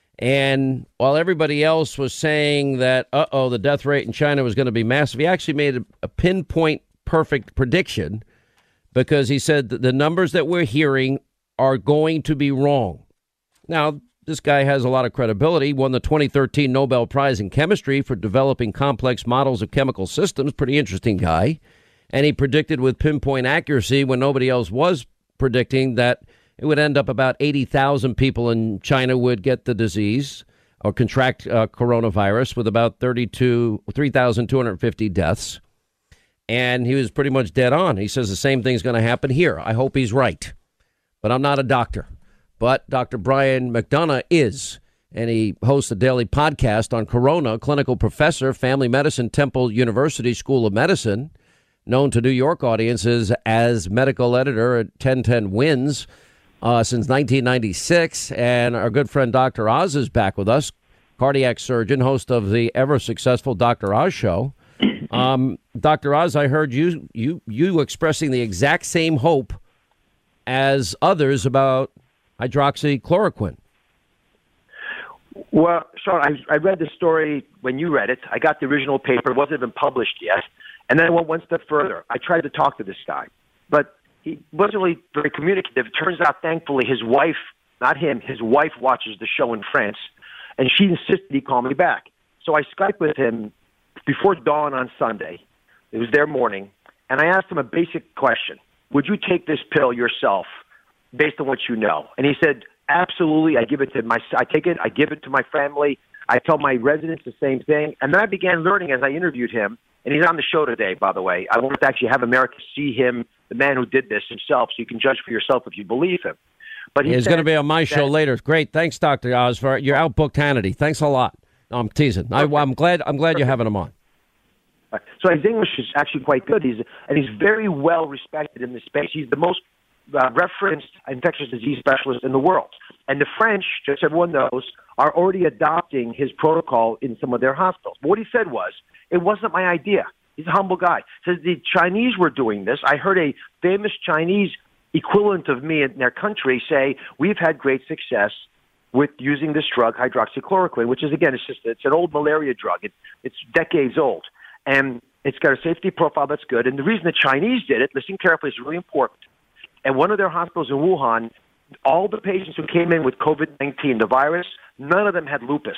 And while everybody else was saying that, uh-oh, the death rate in China was going to be massive, he actually made a, a pinpoint perfect prediction, because he said that the numbers that we're hearing are going to be wrong. Now, this guy has a lot of credibility. He won the twenty thirteen Nobel Prize in Chemistry for developing complex models of chemical systems. Pretty interesting guy. And he predicted with pinpoint accuracy, when nobody else was predicting, that it would end up about eighty thousand people in China would get the disease or contract uh, coronavirus, with about thirty-two, three thousand two hundred fifty deaths. And he was pretty much dead on. He says the same thing's going to happen here. I hope he's right. But I'm not a doctor. But Doctor Brian McDonough is. And he hosts a daily podcast on corona, clinical professor, family medicine, Temple University School of Medicine, known to New York audiences as medical editor at ten ten Wins. Uh, since nineteen ninety-six, and our good friend Doctor Oz is back with us, cardiac surgeon, host of the ever-successful Doctor Oz Show. Um, Doctor Oz, I heard you, you you expressing the exact same hope as others about hydroxychloroquine. Well, Sean, I, I read the story when you read it. I got the original paper. It wasn't even published yet. And then I went one step further. I tried to talk to this guy, but he wasn't really very communicative. It turns out, thankfully, his wife, not him, his wife watches the show in France, and she insisted he call me back. So I Skyped with him before dawn on Sunday. It was their morning, and I asked him a basic question. Would you take this pill yourself based on what you know? And he said, absolutely. I give it to my, I take it, I give it to my family. I tell my residents the same thing. And then I began learning as I interviewed him, and he's on the show today, by the way. I wanted to actually have America see him, the man who did this himself, so you can judge for yourself if you believe him. But he he's going to be on my that, show later. Great, thanks, Doctor Oz, for your outbooked Hannity. Thanks a lot. No, I'm teasing. I, I'm glad. I'm glad you're having him on. So his English is actually quite good. He's and he's very well respected in this space. He's the most uh, referenced infectious disease specialist in the world. And the French, just so everyone knows, are already adopting his protocol in some of their hospitals. But what he said was, it wasn't my idea. He's a humble guy. He says the Chinese were doing this. I heard a famous Chinese equivalent of me in their country say, we've had great success with using this drug, hydroxychloroquine, which is, again, it's just it's an old malaria drug. It, it's decades old. And it's got a safety profile that's good. And the reason the Chinese did it, listen carefully, is really important. At one of their hospitals in Wuhan, all the patients who came in with COVID nineteen, the virus, none of them had lupus.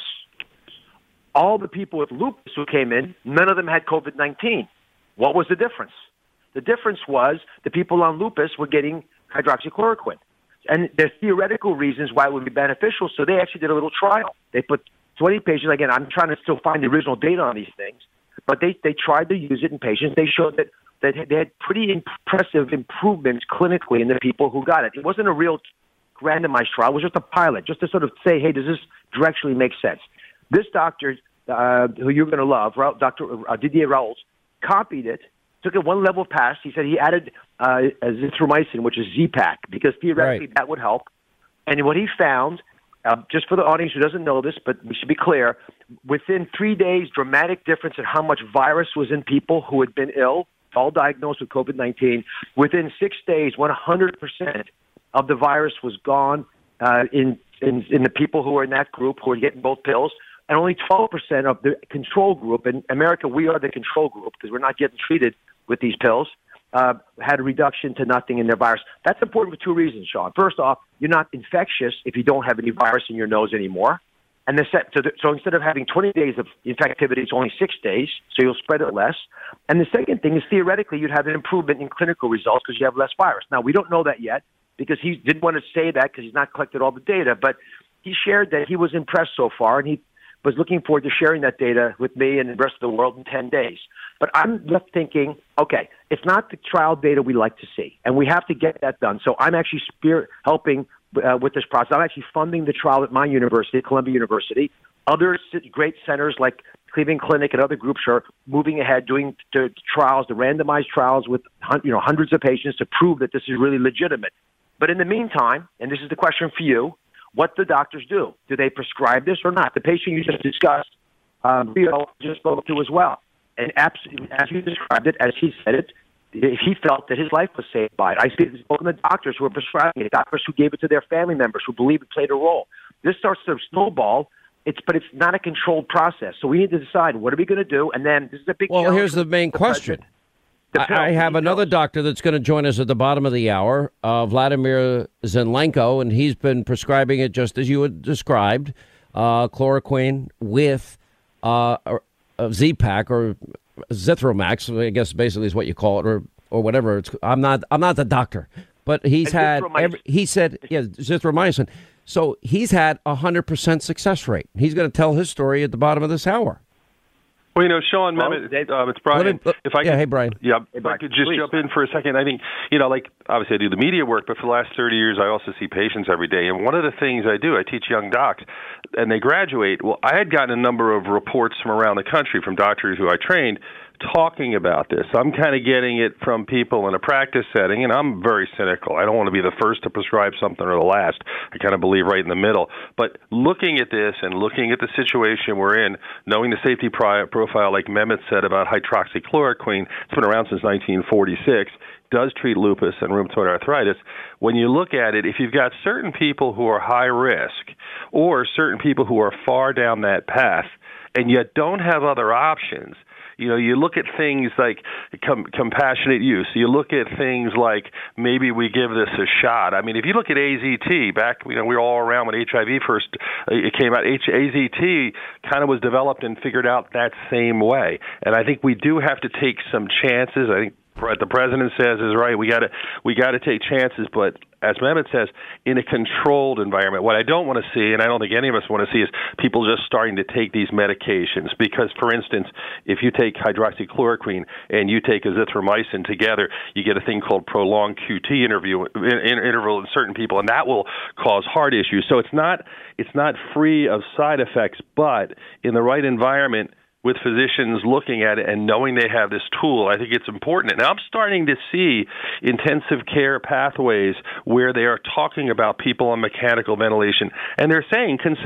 All the people with lupus who came in, none of them had COVID nineteen. What was the difference? The difference was the people on lupus were getting hydroxychloroquine. And there's theoretical reasons why it would be beneficial, so they actually did a little trial. They put twenty patients, again, I'm trying to still find the original data on these things, but they, they tried to use it in patients. They showed that, that they had pretty impressive improvements clinically in the people who got it. It wasn't a real randomized trial. It was just a pilot, just to sort of say, hey, does this directionally make sense? This doctor, uh, who you're going to love, Doctor Didier Raoult, copied it, took it one level past. He said he added uh, azithromycin, which is Z-Pak, because theoretically right. that would help. And what he found, uh, just for the audience who doesn't know this, but we should be clear, within three days, dramatic difference in how much virus was in people who had been ill, all diagnosed with COVID nineteen. Within six days, one hundred percent of the virus was gone uh, in, in in the people who were in that group who were getting both pills, and only twelve percent of the control group. In America, we are the control group because we're not getting treated with these pills, uh, had a reduction to nothing in their virus. That's important for two reasons, Sean. First off, you're not infectious if you don't have any virus in your nose anymore. And the set, so, the, so instead of having twenty days of infectivity, it's only six days, so you'll spread it less. And the second thing is theoretically you'd have an improvement in clinical results because you have less virus. Now, we don't know that yet because he didn't want to say that because he's not collected all the data, but he shared that he was impressed so far, and he was looking forward to sharing that data with me and the rest of the world in ten days. But I'm left thinking, okay, it's not the trial data we like to see, and we have to get that done. So I'm actually spirit helping uh, with this process. I'm actually funding the trial at my university, Columbia University. Other great centers like Cleveland Clinic and other groups are moving ahead, doing the trials, the randomized trials with you know hundreds of patients to prove that this is really legitimate. But in the meantime, and this is the question for you, what do doctors do? Do they prescribe this or not? The patient you just discussed, um, Rio just spoke to as well. And absolutely, as you described it, as he said it, he felt that his life was saved by it. I speak to the doctors who are prescribing it, doctors who gave it to their family members who believe it played a role. This starts to snowball. It's, but it's not a controlled process. So we need to decide, what are we going to do? And then this is a big Well, here's the main the question. The I, I have another pills. doctor that's going to join us at the bottom of the hour, uh, Vladimir Zenlenko, and he's been prescribing it just as you had described, uh, chloroquine with uh, a Z-Pak or Zithromax, I guess basically is what you call it, or or whatever. It's, I'm not I'm not the doctor, but he's And had zithromycin. every, he said yeah zithromycin. So he's had a hundred percent success rate. He's going to tell his story at the bottom of this hour. Well, you know, Sean, Well, Mehmet, Dave- um, it's Brian. Me, if I yeah, could, hey Brian. Yeah, Hey, if Brian, I could just please. jump in for a second. I think, you know, like, obviously I do the media work, but for the last thirty years, I also see patients every day. And one of the things I do, I teach young docs, and they graduate. Well, I had gotten a number of reports from around the country from doctors who I trained talking about this. I'm kind of getting it from people in a practice setting, and I'm very cynical. I don't want to be the first to prescribe something or the last. I kind of believe right in the middle. But looking at this and looking at the situation we're in, knowing the safety pri- profile, like Mehmet said about hydroxychloroquine, it's been around since nineteen forty-six, does treat lupus and rheumatoid arthritis. When you look at it, if you've got certain people who are high risk or certain people who are far down that path and yet don't have other options, you know, you look at things like com- compassionate use. You look at things like maybe we give this a shot. I mean, if you look at A Z T, back, you know, we were all around when H I V first uh, it came out. H- A Z T kind of was developed and figured out that same way. And I think we do have to take some chances. I think what the president says is right. We got to we got to take chances, but as Mehmet says, in a controlled environment. What I don't want to see, and I don't think any of us want to see, is people just starting to take these medications. Because, for instance, if you take hydroxychloroquine and you take azithromycin together, you get a thing called prolonged Q T interview, in, in, interval in certain people, and that will cause heart issues. So it's not it's not free of side effects, but in the right environment, with physicians looking at it and knowing they have this tool, I think it's important. And I'm starting to see intensive care pathways where they are talking about people on mechanical ventilation, and they're saying, consider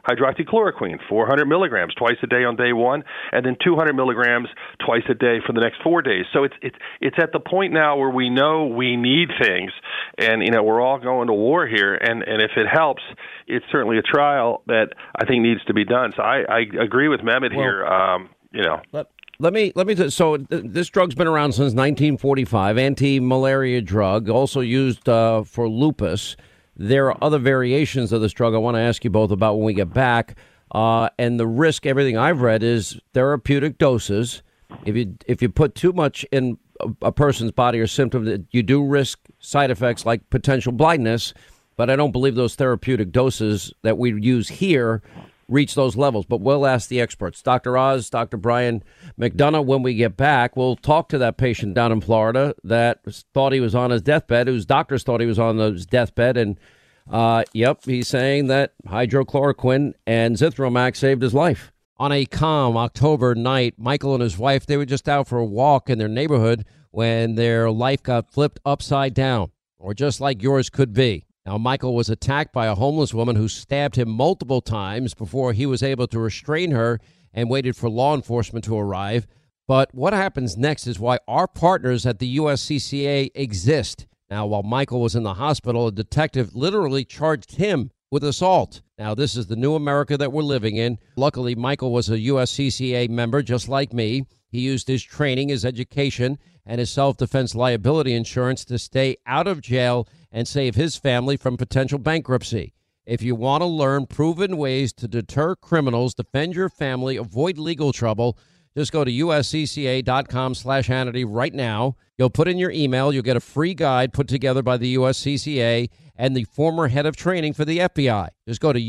hydroxychloroquine, four hundred milligrams twice a day on day one, and then two hundred milligrams twice a day for the next four days. So it's it's it's at the point now where we know we need things, and you know we're all going to war here, and, and if it helps, it's certainly a trial that I think needs to be done. So I, I agree with Mehmet well, here. Um, you know. Let, let me let me. Th- so th- this drug's been around since nineteen forty-five. Anti-malaria drug, also used uh, for lupus. There are other variations of this drug I want to ask you both about when we get back. Uh, and the risk, everything I've read, is therapeutic doses. If you if you put too much in a, a person's body or symptom, that you do risk side effects like potential blindness. But I don't believe those therapeutic doses that we use here reach those levels. But we'll ask the experts. Doctor Oz, Doctor Brian McDonough, when we get back, we'll talk to that patient down in Florida that thought he was on his deathbed, whose doctors thought he was on his deathbed. And, uh, yep, he's saying that hydrochloroquine and Zithromax saved his life. On a calm October night, Michael and his wife, they were just out for a walk in their neighborhood when their life got flipped upside down, or just like yours could be. Now, Michael was attacked by a homeless woman who stabbed him multiple times before he was able to restrain her and waited for law enforcement to arrive. But what happens next is why our partners at the U S C C A exist. Now, while Michael was in the hospital, a detective literally charged him with assault. Now, this is the new America that we're living in. Luckily, Michael was a U S C C A member just like me. He used his training, his education, and his self-defense liability insurance to stay out of jail and save his family from potential bankruptcy. If you want to learn proven ways to deter criminals, defend your family, avoid legal trouble, just go to uscca.com slash Hannity right now. You'll put in your email. You'll get a free guide put together by the U S C C A and the former head of training for the F B I. Just go to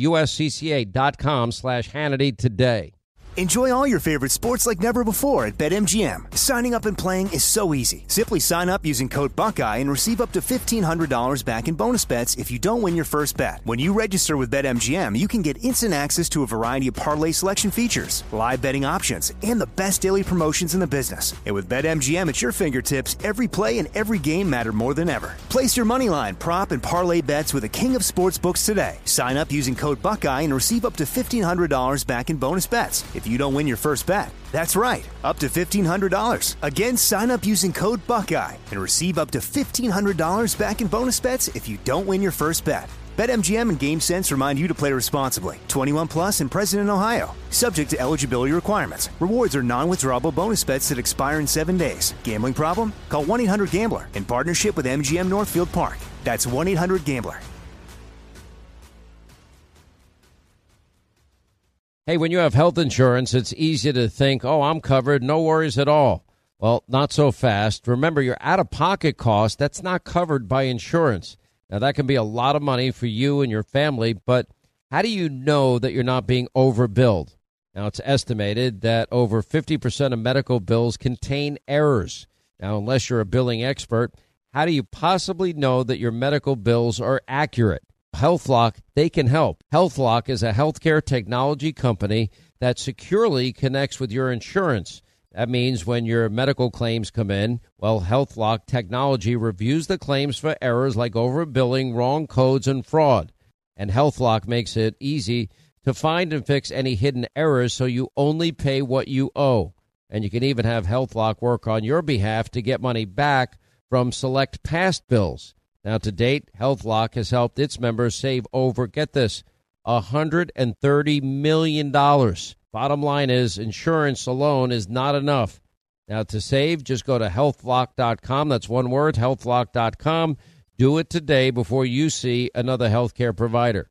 uscca.com slash Hannity today. Enjoy all your favorite sports like never before at BetMGM. Signing up and playing is so easy. Simply sign up using code Buckeye and receive up to fifteen hundred dollars back in bonus bets if you don't win your first bet. When you register with BetMGM, you can get instant access to a variety of parlay selection features, live betting options, and the best daily promotions in the business. And with BetMGM at your fingertips, every play and every game matter more than ever. Place your moneyline, prop, and parlay bets with the king of sportsbooks today. Sign up using code Buckeye and receive up to fifteen hundred dollars back in bonus bets if you don't win your first bet. That's right, up to fifteen hundred dollars. Again, sign up using code Buckeye and receive up to fifteen hundred dollars back in bonus bets if you don't win your first bet. BetMGM and GameSense remind you to play responsibly. twenty-one plus and present in Ohio. Subject to eligibility requirements. Rewards are non-withdrawable bonus bets that expire in seven days. Gambling problem? Call one eight hundred gambler in partnership with M G M Northfield Park. That's one eight hundred gambler. Hey, when you have health insurance, it's easy to think, oh, I'm covered, no worries at all. Well, not so fast. Remember, your out-of-pocket cost, that's not covered by insurance. Now, that can be a lot of money for you and your family, but how do you know that you're not being overbilled? Now, it's estimated that over fifty percent of medical bills contain errors. Now, unless you're a billing expert, how do you possibly know that your medical bills are accurate? HealthLock, they can help. HealthLock is a healthcare technology company that securely connects with your insurance. That means when your medical claims come in, well, HealthLock technology reviews the claims for errors like overbilling, wrong codes, and fraud. And HealthLock makes it easy to find and fix any hidden errors so you only pay what you owe. And you can even have HealthLock work on your behalf to get money back from select past bills. Now, to date, HealthLock has helped its members save over, get this, one hundred thirty million dollars. Bottom line is, insurance alone is not enough. Now, to save, just go to health lock dot com. That's one word, health lock dot com. Do it today before you see another healthcare provider.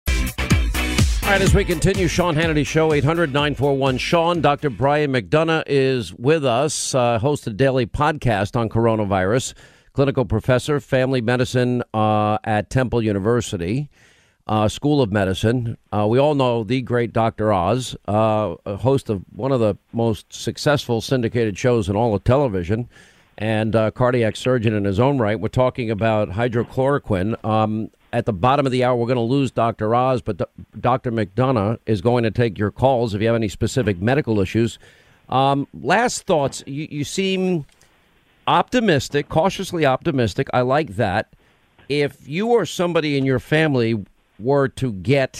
All right, as we continue, Sean Hannity Show, eight hundred nine four one Sean. Doctor Brian McDonough is with us, uh, host of a daily podcast on coronavirus. Clinical professor, family medicine uh, at Temple University, uh, School of Medicine. Uh, we all know the great Doctor Oz, uh, a host of one of the most successful syndicated shows in all of television, and uh, cardiac surgeon in his own right. We're talking about hydrochloroquine. Um, at the bottom of the hour, we're going to lose Doctor Oz, but D- Doctor McDonough is going to take your calls if you have any specific medical issues. Um, last thoughts. You, you seem optimistic, cautiously optimistic. I like that. If you or somebody in your family were to get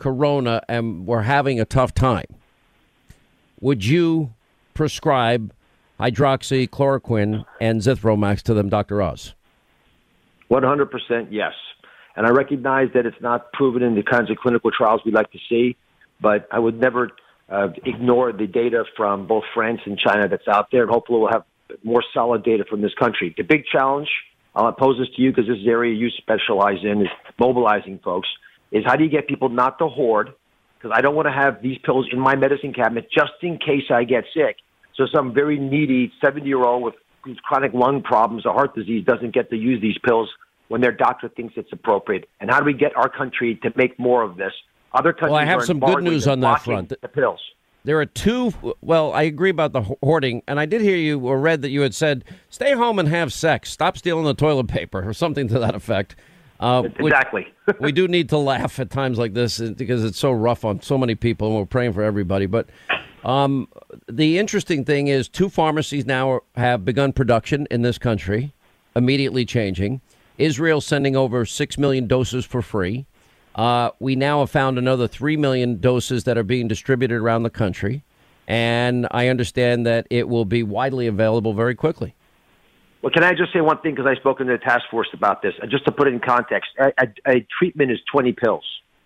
corona and were having a tough time, would you prescribe hydroxychloroquine and Zithromax to them, Doctor Oz? one hundred percent yes. And I recognize that it's not proven in the kinds of clinical trials we'd like to see, but I would never uh, ignore the data from both France and China that's out there, and hopefully we'll have more solid data from this country. The big challenge, I'll pose this to you because this is the area you specialize in, is mobilizing folks, is how do you get people not to hoard, because I don't want to have these pills in my medicine cabinet just in case I get sick. So some very needy seventy-year-old with chronic lung problems or heart disease doesn't get to use these pills when their doctor thinks it's appropriate. And how do we get our country to make more of this? Other countries well, I have are some good news on that front. The pills. There are two. Well, I agree about the hoarding, and I did hear you or read that you had said, "Stay home and have sex. Stop stealing the toilet paper," or something to that effect. Uh, exactly. we, we do need to laugh at times like this because it's so rough on so many people, and we're praying for everybody. But um, the interesting thing is, two pharmacies now have begun production in this country, immediately changing. Israel sending over six million doses for free. Uh, we now have found another three million doses that are being distributed around the country. And I understand that it will be widely available very quickly. Well, can I just say one thing, because I've spoken to the task force about this, just to put it in context. A, a, a treatment is twenty pills.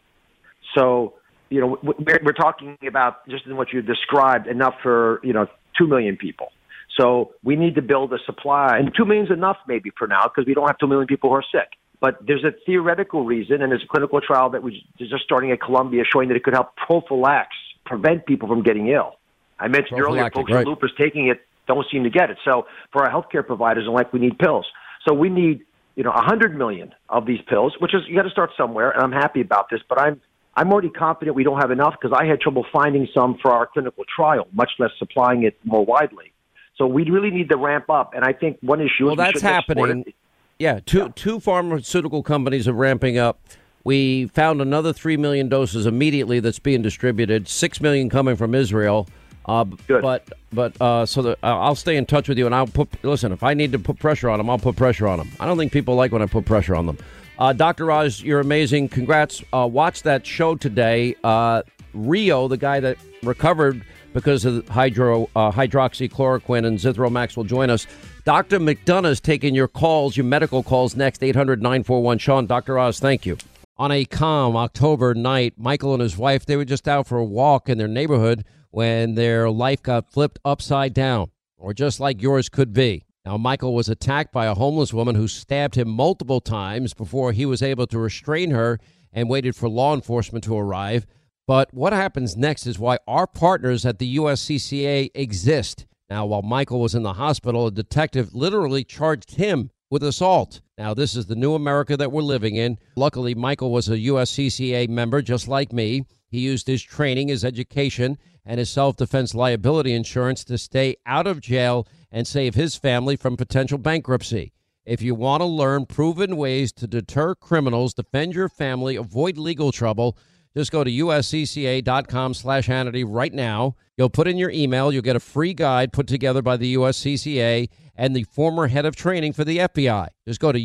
So, you know, we're, we're talking about, just in what you described, enough for, you know, two million people. So we need to build a supply, and two million is enough maybe for now because we don't have two million people who are sick. But there's a theoretical reason, and there's a clinical trial that was just starting at Columbia showing that it could help prophylax, prevent people from getting ill. I mentioned earlier, folks right. with lupus taking it don't seem to get it. So for our healthcare providers, and like we need pills. So we need, you know, one hundred million of these pills, which is, you got to start somewhere, and I'm happy about this. But I'm I'm already confident we don't have enough because I had trouble finding some for our clinical trial, much less supplying it more widely. So we really need to ramp up, and I think one issue. Well, is we that's happening. Yeah, two yeah. two pharmaceutical companies are ramping up. We found another three million doses immediately that's being distributed. Six million coming from Israel. Uh, Good. But but uh, so that, uh, I'll stay in touch with you, and I'll put. Listen, if I need to put pressure on them, I'll put pressure on them. I don't think people like when I put pressure on them. Uh, Doctor Oz, you're amazing. Congrats. Uh, watch that show today. Uh, Rio, the guy that recovered because of hydro, uh, hydroxychloroquine and Zithromax, will join us. Doctor McDonough is taking your calls, your medical calls next, eight hundred nine four one Sean. Doctor Oz, thank you. On a calm October night, Michael and his wife, they were just out for a walk in their neighborhood when their life got flipped upside down, or just like yours could be. Now, Michael was attacked by a homeless woman who stabbed him multiple times before he was able to restrain her and waited for law enforcement to arrive. But what happens next is why our partners at the U S C C A exist. Now, while Michael was in the hospital, a detective literally charged him with assault. Now, this is the new America that we're living in. Luckily, Michael was a U S C C A member just like me. He used his training, his education, and his self-defense liability insurance to stay out of jail and save his family from potential bankruptcy. If you want to learn proven ways to deter criminals, defend your family, avoid legal trouble, just go to uscca.com slash Hannity right now. You'll put in your email. You'll get a free guide put together by the U S C C A and the former head of training for the F B I. Just go to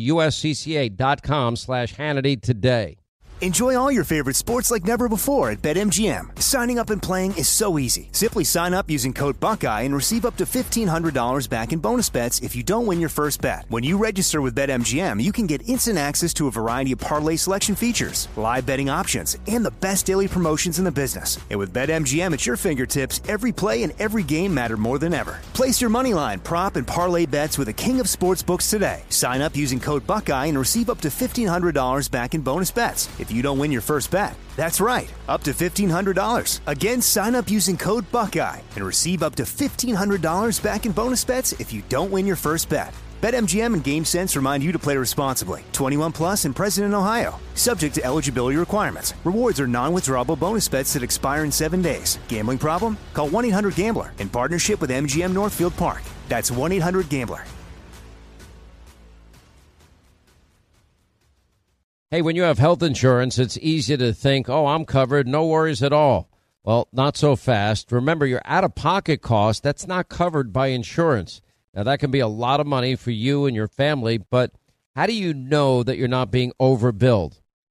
uscca.com slash Hannity today. Enjoy all your favorite sports like never before at BetMGM. Signing up and playing is so easy. Simply sign up using code Buckeye and receive up to fifteen hundred dollars back in bonus bets if you don't win your first bet. When you register with BetMGM, you can get instant access to a variety of parlay selection features, live betting options, and the best daily promotions in the business. And with BetMGM at your fingertips, every play and every game matter more than ever. Place your moneyline, prop, and parlay bets with the king of sportsbooks today. Sign up using code Buckeye and receive up to fifteen hundred dollars back in bonus bets if you don't win your first bet. That's right, up to fifteen hundred dollars. Again, sign up using code Buckeye and receive up to fifteen hundred dollars back in bonus bets if you don't win your first bet. BetMGM and GameSense remind you to play responsibly. twenty-one plus and present in Ohio. Subject to eligibility requirements. Rewards are non-withdrawable bonus bets that expire in seven days. Gambling problem? Call one eight hundred gambler in partnership with M G M Northfield Park. That's one eight hundred gambler. Hey, when you have health insurance, it's easy to think, oh, I'm covered, no worries at all. Well, not so fast. Remember, your out-of-pocket cost, that's not covered by insurance. Now, that can be a lot of money for you and your family, but how do you know that you're not being overbilled?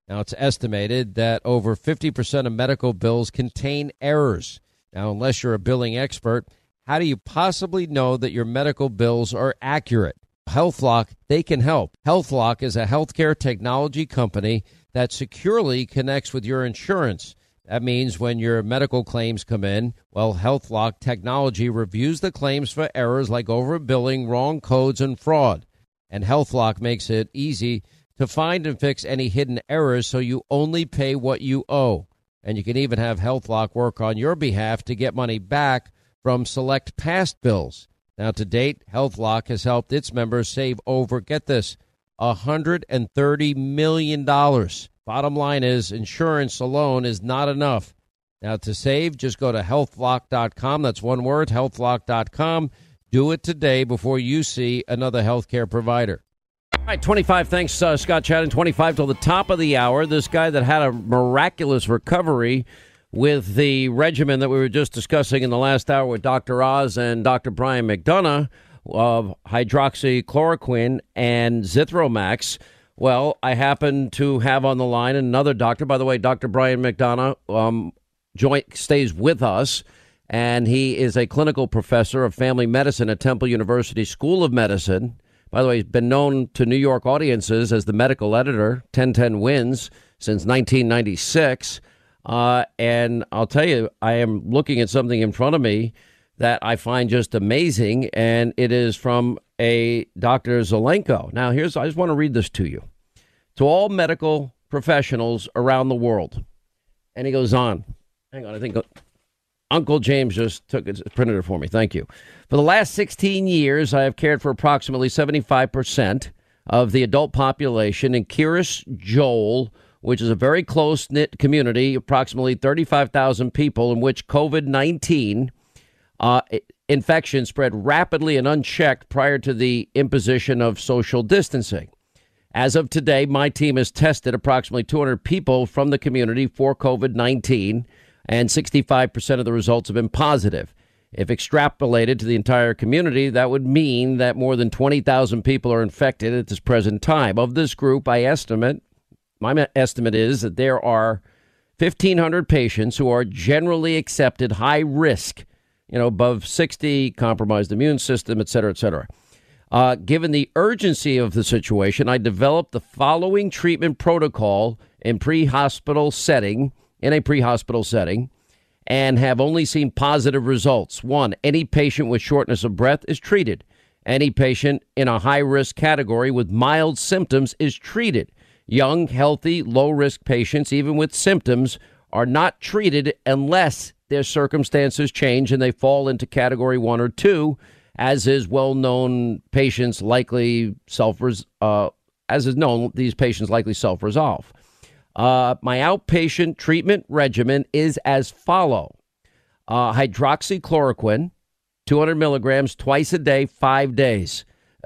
Now, it's estimated that over fifty percent of medical bills contain errors. Now, unless you're a billing expert, how do you possibly know that your medical bills are accurate? HealthLock, they can help. HealthLock is a healthcare technology company that securely connects with your insurance. That means when your medical claims come in, well, HealthLock technology reviews the claims for errors like overbilling, wrong codes, and fraud. And HealthLock makes it easy to find and fix any hidden errors so you only pay what you owe. And you can even have HealthLock work on your behalf to get money back from select past bills. Now, to date, HealthLock has helped its members save over, get this, one hundred thirty million dollars. Bottom line is, insurance alone is not enough. Now, to save, just go to health lock dot com. That's one word, health lock dot com. Do it today before you see another healthcare provider. All right, twenty-five. Thanks, uh, Scott Chatting. twenty-five till the top of the hour. This guy that had a miraculous recovery with the regimen that we were just discussing in the last hour with Doctor Oz and Doctor Brian McDonough of hydroxychloroquine and Zithromax. Well, I happen to have on the line another doctor. By the way, Doctor Brian McDonough um, joint stays with us, and he is a clinical professor of family medicine at Temple University School of Medicine. By the way, he's been known to New York audiences as the medical editor, ten ten Wins, since nineteen ninety-six. Uh, and I'll tell you, I am looking at something in front of me that I find just amazing, and it is from a Doctor Zelenko. Now, here's, I just want to read this to you. To all medical professionals around the world. And he goes on. Hang on, I think Uncle James just took it, printed it for me. Thank you. For the last sixteen years, I have cared for approximately seventy-five percent of the adult population in Kiryas Joel, which is a very close-knit community, approximately thirty-five thousand people, in which COVID nineteen uh, infection spread rapidly and unchecked prior to the imposition of social distancing. As of today, my team has tested approximately two hundred people from the community for COVID nineteen, and sixty-five percent of the results have been positive. If extrapolated to the entire community, that would mean that more than twenty thousand people are infected at this present time. Of this group, I estimate, my estimate is that there are fifteen hundred patients who are generally accepted high risk, you know, above sixty, compromised immune system, et cetera, et cetera. Uh, given the urgency of the situation, I developed the following treatment protocol in pre-hospital setting, in a pre-hospital setting, and have only seen positive results. One, any patient with shortness of breath is treated. Any patient in a high-risk category with mild symptoms is treated. Young, healthy, low-risk patients, even with symptoms, are not treated unless their circumstances change and they fall into category one or two, as is well-known patients likely self uh, as is known, these patients likely self-resolve. Uh, my outpatient treatment regimen is as follow. Uh, hydroxychloroquine, two hundred milligrams twice a day, five days.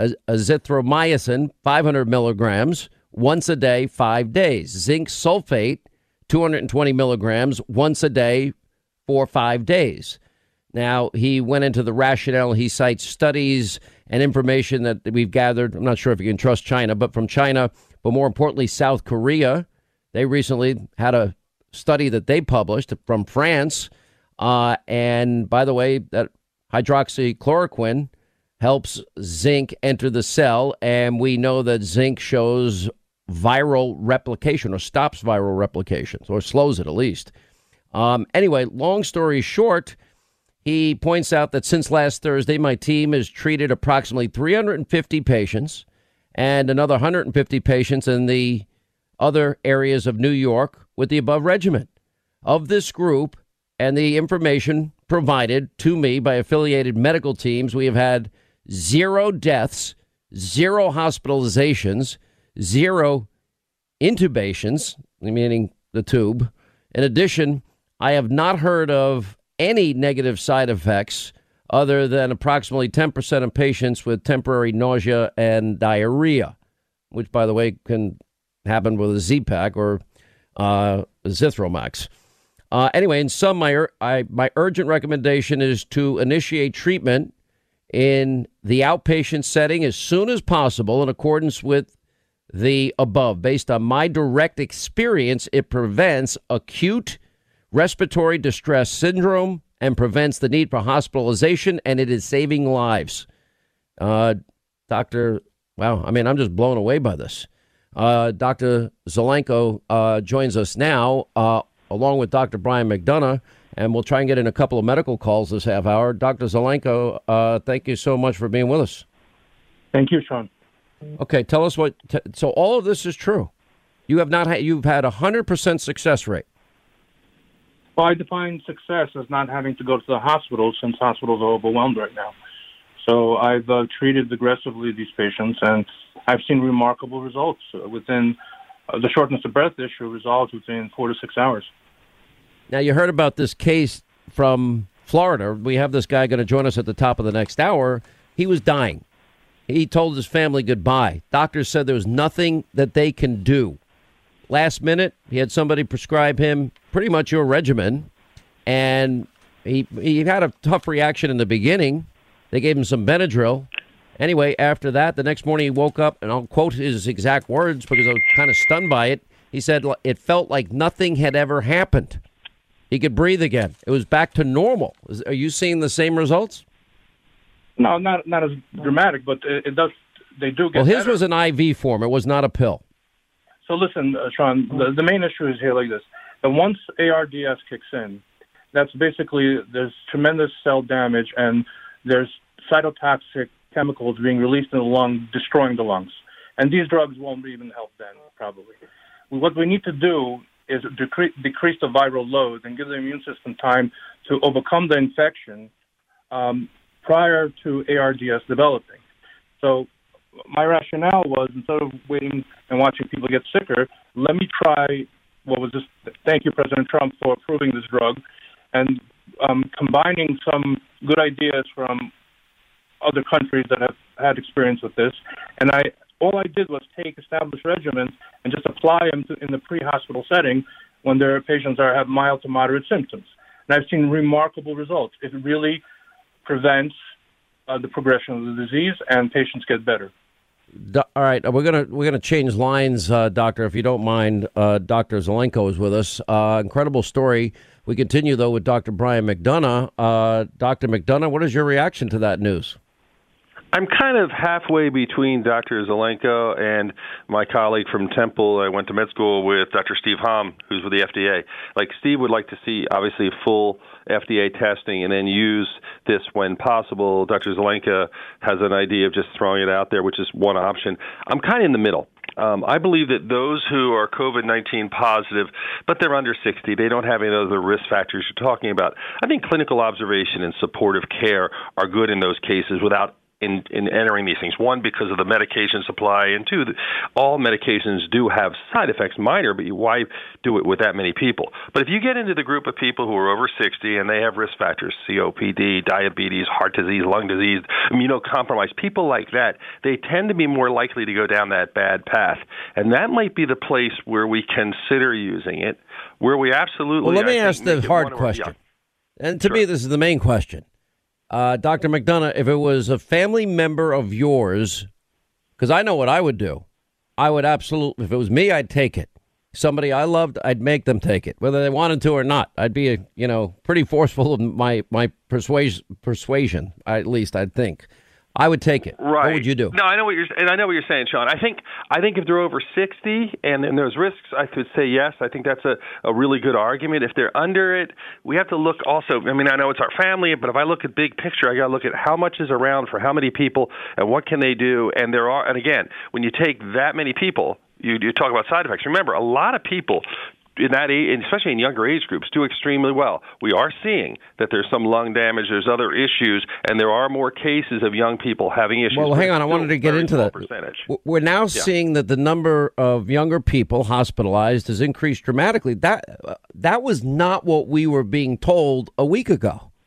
Azithromycin, five hundred milligrams once a day, five days. Zinc sulfate, two hundred twenty milligrams once a day for five days. Now, he went into the rationale. He cites studies and information that we've gathered. I'm not sure if you can trust China, but from China, but more importantly, South Korea. They recently had a study that they published from France. Uh, and by the way, that hydroxychloroquine helps zinc enter the cell. And we know that zinc shows viral replication or stops viral replication, or slows it at least. Um, anyway, long story short, he points out that since last Thursday, my team has treated approximately three hundred fifty patients and another one hundred fifty patients in the other areas of New York with the above regimen. Of this group and the information provided to me by affiliated medical teams, we have had zero deaths, zero hospitalizations, zero intubations, meaning the tube. In addition, I have not heard of any negative side effects other than approximately ten percent of patients with temporary nausea and diarrhea, which, by the way, can happen with a Z-Pak or uh, Zithromax. Uh, anyway, in sum, my, I, my urgent recommendation is to initiate treatment in the outpatient setting as soon as possible in accordance with the above. Based on my direct experience, it prevents acute respiratory distress syndrome and prevents the need for hospitalization, and it is saving lives. Uh, Doctor, wow, I mean, I'm just blown away by this. Uh, Doctor Zelenko uh, joins us now, uh, along with Doctor Brian McDonough, and we'll try and get in a couple of medical calls this half hour. Doctor Zelenko, uh, thank you so much for being with us. Thank you, Sean. Okay, tell us what. T- so all of this is true. You have not. Ha- you've had a hundred percent success rate. Well, I define success as not having to go to the hospital, since hospitals are overwhelmed right now. So I've uh, treated aggressively these patients, and I've seen remarkable results uh, within uh, the shortness of breath issue resolves within four to six hours. Now, you heard about this case from Florida. We have this guy going to join us at the top of the next hour. He was dying. He told his family goodbye. Doctors said there was nothing that they can do. Last minute, he had somebody prescribe him pretty much your regimen, and he he had a tough reaction in the beginning. They gave him some Benadryl. Anyway, after that, the next morning he woke up, and I'll quote his exact words because I was kind of stunned by it. He said it felt like nothing had ever happened. He could breathe again. It was back to normal. Are you seeing the same results? No, not not as dramatic, but it, it does. They do get. Well, his better. was an I V form. It was not a pill. So listen, uh, Sean. The, the main issue is here like this: that once A R D S kicks in, that's basically there's tremendous cell damage and there's cytotoxic chemicals being released in the lung, destroying the lungs. And these drugs won't even help then, probably. What we need to do is decrease, decrease the viral load and give the immune system time to overcome the infection um, prior to A R D S developing. So my rationale was, instead of waiting and watching people get sicker, let me try what was this. Thank you, President Trump, for approving this drug, and um, combining some good ideas from other countries that have had experience with this. And I all I did was take established regimens and just apply them to, in the pre-hospital setting when their patients are have mild to moderate symptoms. And I've seen remarkable results. It really prevents uh, the progression of the disease, and patients get better. Do, all right, we're gonna we're gonna change lines, uh, Doctor, if you don't mind. Uh, Doctor Zelenko is with us. Uh, incredible story. We continue though with Doctor Brian McDonough. Uh, Doctor McDonough, what is your reaction to that news? I'm kind of halfway between Doctor Zelenko and my colleague from Temple. I went to med school with Doctor Steve Hom, who's with the F D A. Like, Steve would like to see, obviously, full F D A testing and then use this when possible. Doctor Zelenko has an idea of just throwing it out there, which is one option. I'm kind of in the middle. Um, I believe that those who are COVID nineteen positive, but they're under sixty, they don't have any of the risk factors you're talking about. I think clinical observation and supportive care are good in those cases without In, in entering these things. One, because of the medication supply, and two, all medications do have side effects, minor, but why do it with that many people? But if you get into the group of people who are over sixty and they have risk factors, C O P D, diabetes, heart disease, lung disease, immunocompromised, people like that, they tend to be more likely to go down that bad path. And that might be the place where we consider using it, where we absolutely... Well, let me I ask the hard question. And to sure. me, this is the main question. Uh, Doctor McDonough, if it was a family member of yours, because I know what I would do, I would absolutely, if it was me, I'd take it. Somebody I loved, I'd make them take it, whether they wanted to or not. I'd be, you know, pretty forceful in my, my persuasion, persuasion, at least I'd think. I would take it. Right. What would you do? No, I know what you're and I know what you're saying, Sean. I think I think if they're over sixty and, and there's risks, I could say yes. I think that's a, a really good argument. If they're under it, we have to look also. I mean, I know it's our family, but if I look at big picture, I got to look at how much is around for how many people and what can they do. And there are, and again, when you take that many people, you, you talk about side effects. Remember, a lot of people in that age, especially in younger age groups, do extremely well. We are seeing that there's some lung damage, there's other issues, and there are more cases of young people having issues. Well, hang on, I wanted to get into that. Percentage. We're now yeah. seeing that the number of younger people hospitalized has increased dramatically. That uh, that was not what we were being told a week ago.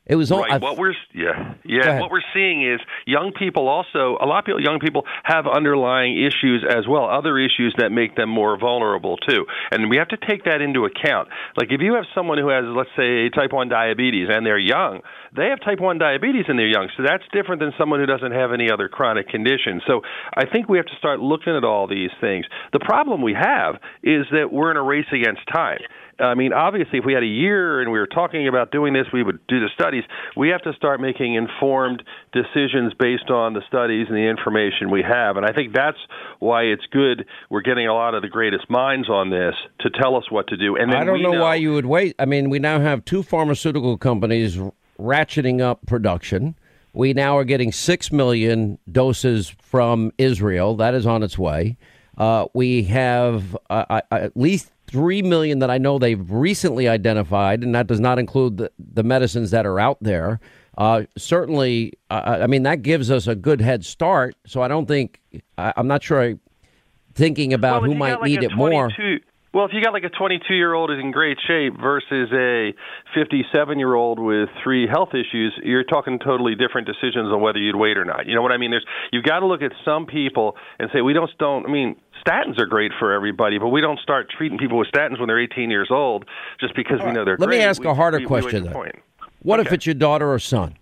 It was all, right. I've, what we're yeah yeah what we're seeing is young people also a lot of people, young people have underlying issues as well, other issues that make them more vulnerable too, and we have to take that into account. Like if you have someone who has, let's say, type one diabetes and they're young, they have type one diabetes and they're young, so that's different than someone who doesn't have any other chronic condition. So I think we have to start looking at all these things. The problem we have is that we're in a race against time. I mean, obviously, if we had a year and we were talking about doing this, we would do the studies. We have to start making informed decisions based on the studies and the information we have. And I think that's why it's good we're getting a lot of the greatest minds on this to tell us what to do. And then I don't we know, know why you would wait. I mean, we now have two pharmaceutical companies ratcheting up production. We now are getting six million doses from Israel. That is on its way. Uh, we have uh, uh, at least three million that I know they've recently identified, and that does not include the, the medicines that are out there. Uh, certainly, uh, I mean, that gives us a good head start. So I don't think, I, I'm not sure I, thinking about well, who might like need it more. Well, if you got like a twenty-two-year-old who's in great shape versus a fifty-seven-year-old with three health issues, you're talking totally different decisions on whether you'd wait or not. You know what I mean? There's you've got to look at some people and say we don't don't. I mean, statins are great for everybody, but we don't start treating people with statins when they're eighteen years old just because we know they're Let great. me ask we, a harder we, question. We then. What okay. if it's your daughter or son?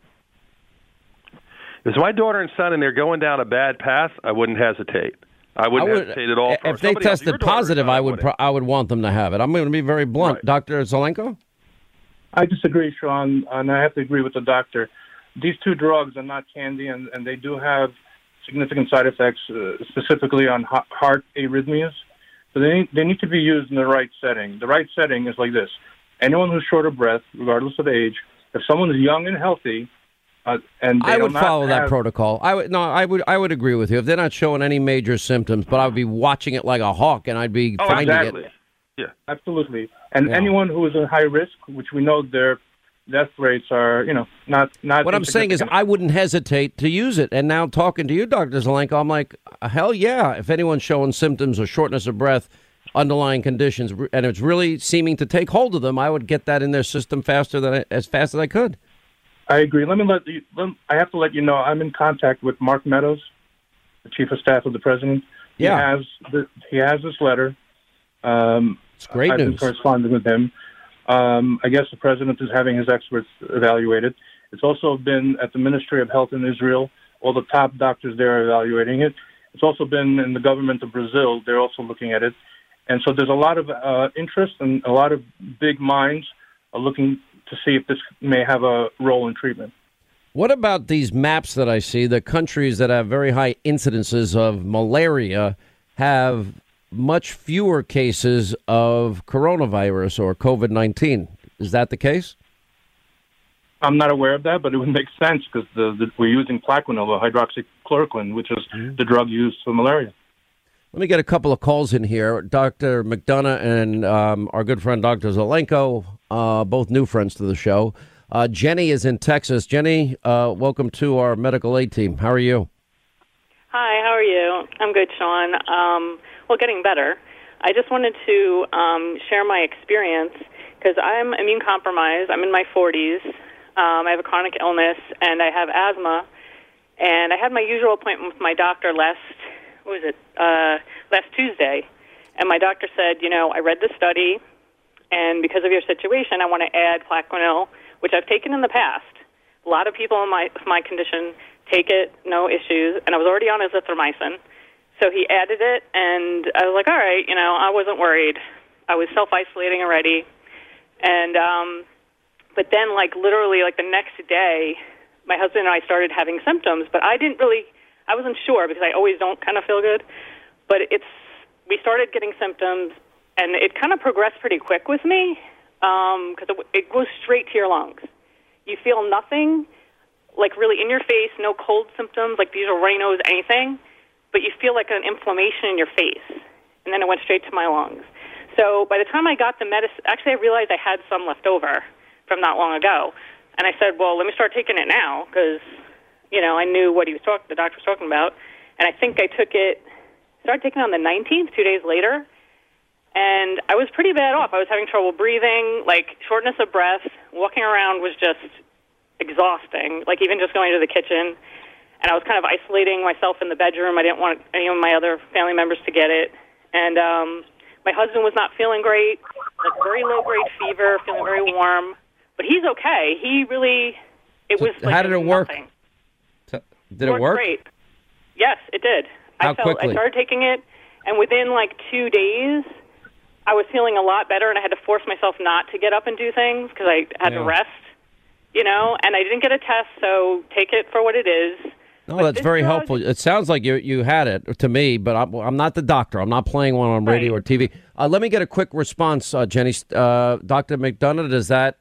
If it's my daughter and son and they're going down a bad path, I wouldn't hesitate. I wouldn't I would, hesitate at all. If they tested positive, I would pro- I would want them to have it. I'm going to be very blunt. Right. Doctor Zelenko? I disagree, Sean, and I have to agree with the doctor. These two drugs are not candy, and, and they do have significant side effects, uh, specifically on heart arrhythmias. So they need, they need to be used in the right setting. The right setting is like this. Anyone who's short of breath, regardless of age, if someone is young and healthy, Uh, and I would follow have... that protocol. I would no, I would I would agree with you if they're not showing any major symptoms, but I would be watching it like a hawk, and I'd be oh, finding exactly. it. Yeah, absolutely. And yeah. anyone who is in high risk, which we know their death rates are, you know, not not. What I'm saying is, I wouldn't hesitate to use it. And now talking to you, Doctor Zelenko, I'm like, hell yeah! If anyone's showing symptoms of shortness of breath, underlying conditions, and it's really seeming to take hold of them, I would get that in their system faster than I, as fast as I could. I agree. Let me let you. Let, I have to let you know I'm in contact with Mark Meadows, the chief of staff of the president. He yeah. has the, he has this letter. Um, it's great I've news. been corresponding with him. Um, I guess the president is having his experts evaluated. It's also been at the Ministry of Health in Israel. All the top doctors there are evaluating it. It's also been in the government of Brazil. They're also looking at it. And so there's a lot of uh, interest, and a lot of big minds are looking to see if this may have a role in treatment. What about these maps that I see? The countries that have very high incidences of malaria have much fewer cases of coronavirus or COVID nineteen. Is that the case? I'm not aware of that, but it would make sense because the, the, we're using Plaquenil, or hydroxychloroquine, which is mm-hmm. the drug used for malaria. Let me get a couple of calls in here. Doctor McDonough and um, our good friend Doctor Zelenko, uh, both new friends to the show. Uh, Jenny is in Texas. Jenny, uh, welcome to our medical aid team. How are you? Hi, how are you? I'm good, Sean. Um, well, getting better. I just wanted to um, share my experience because I'm immune compromised. I'm in my forties. Um, I have a chronic illness, and I have asthma. And I had my usual appointment with my doctor last what was it, uh, last Tuesday, and my doctor said, you know, I read the study, and because of your situation, I want to add Plaquenil, which I've taken in the past. A lot of people in my my condition take it, no issues, and I was already on azithromycin. So he added it, and I was like, all right, you know, I wasn't worried. I was self-isolating already. And, um, but then, like, literally, like, the next day, my husband and I started having symptoms, but I didn't really... I wasn't sure because I always don't kind of feel good, but it's we started getting symptoms, and it kind of progressed pretty quick with me because um, it, it goes straight to your lungs. You feel nothing, like really in your face, no cold symptoms, like these are runny nose, anything, but you feel like an inflammation in your face, and then it went straight to my lungs. So by the time I got the medicine, actually I realized I had some left over from not long ago, and I said, well, let me start taking it now because... You know, I knew what he was talking, the doctor was talking about, and I think I took it, started taking it on the nineteenth, two days later, and I was pretty bad off. I was having trouble breathing, like shortness of breath, walking around was just exhausting. Like even just going to the kitchen, and I was kind of isolating myself in the bedroom. I didn't want any of my other family members to get it, and um, my husband was not feeling great, like very low grade fever, feeling very warm, but he's okay. He really, it was. Like How did it work? Nothing. Did it work? Great. Yes, it did. How I felt quickly? I started taking it, and within like two days, I was feeling a lot better, and I had to force myself not to get up and do things because I had Yeah. to rest, you know. And I didn't get a test, so take it for what it is. No, But that's this very drug- helpful. It sounds like you you had it to me, but I'm, I'm not the doctor. I'm not playing one on radio Right. or T V. Uh, let me get a quick response, uh, Jenny. Uh, Doctor McDonough, does that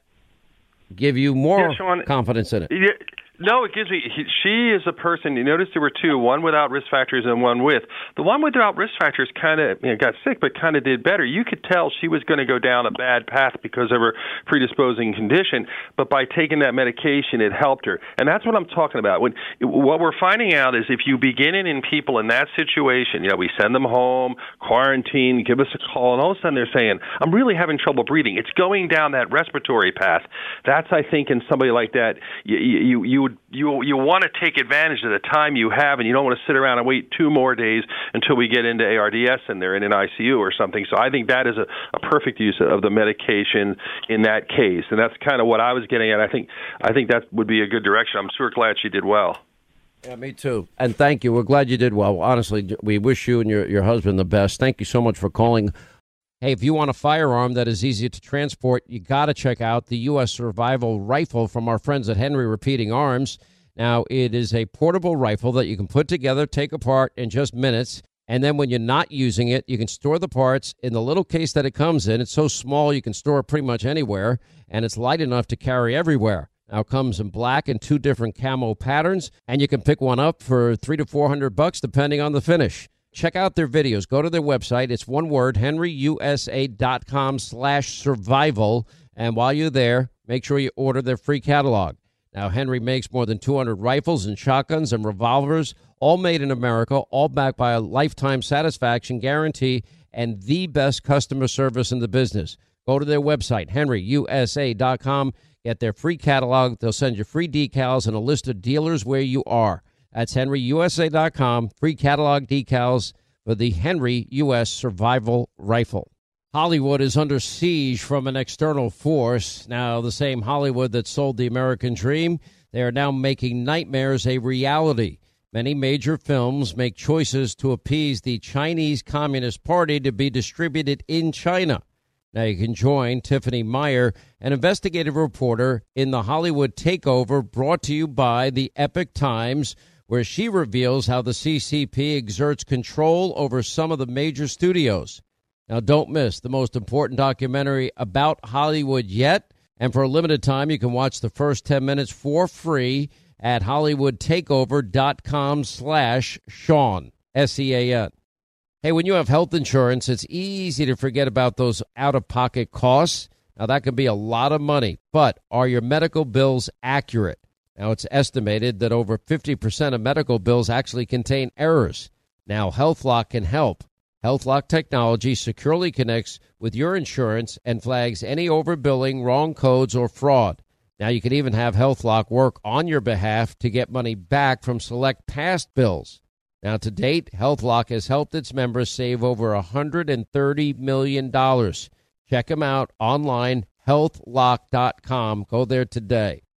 give you more Yeah, Sean, confidence in it? Yeah, no, it gives me. He, she is a person. You notice there were two, one without risk factors and one with. The one without risk factors kind of you know, got sick, but kind of did better. You could tell she was going to go down a bad path because of her predisposing condition, but by taking that medication, it helped her. And that's what I'm talking about. When what we're finding out is if you begin it in people in that situation, you know, we send them home, quarantine, give us a call, and all of a sudden they're saying, "I'm really having trouble breathing." It's going down that respiratory path. That's, I think, in somebody like that, you you you would you you want to take advantage of the time you have, and you don't want to sit around and wait two more days until we get into A R D S and they're in an I C U or something. So I think that is a, a perfect use of the medication in that case, and that's kind of what I was getting at. I think I think that would be a good direction. I'm super glad she did well. Yeah, me too. And thank you. We're glad you did well. Honestly, we wish you and your, your husband the best. Thank you so much for calling. Hey, if you want a firearm that is easy to transport, you got to check out the U S Survival Rifle from our friends at Henry Repeating Arms. Now, it is a portable rifle that you can put together, take apart in just minutes, and then when you're not using it, you can store the parts in the little case that it comes in. It's so small you can store it pretty much anywhere, and it's light enough to carry everywhere. Now, it comes in black and two different camo patterns, and you can pick one up for three to four hundred bucks, depending on the finish. Check out their videos. Go to their website. It's one word, henryusa.com slash survival. And while you're there, make sure you order their free catalog. Now, Henry makes more than two hundred rifles and shotguns and revolvers, all made in America, all backed by a lifetime satisfaction guarantee and the best customer service in the business. Go to their website, henry u s a dot com. Get their free catalog. They'll send you free decals and a list of dealers where you are. That's henry u s a dot com. Free catalog decals for the Henry U S Survival Rifle. Hollywood is under siege from an external force. Now, the same Hollywood that sold the American dream, they are now making nightmares a reality. Many major films make choices to appease the Chinese Communist Party to be distributed in China. Now, you can join Tiffany Meyer, an investigative reporter in the Hollywood Takeover, brought to you by the Epoch Times, where she reveals how the C C P exerts control over some of the major studios. Now, don't miss the most important documentary about Hollywood yet. And for a limited time, you can watch the first ten minutes for free at hollywoodtakeover.com slash Sean, S E A N. Hey, when you have health insurance, it's easy to forget about those out-of-pocket costs. Now, that can be a lot of money, but are your medical bills accurate? Now, it's estimated that over fifty percent of medical bills actually contain errors. Now, HealthLock can help. HealthLock technology securely connects with your insurance and flags any overbilling, wrong codes, or fraud. Now, you can even have HealthLock work on your behalf to get money back from select past bills. Now, to date, HealthLock has helped its members save over one hundred thirty million dollars. Check them out online, health lock dot com. Go there today.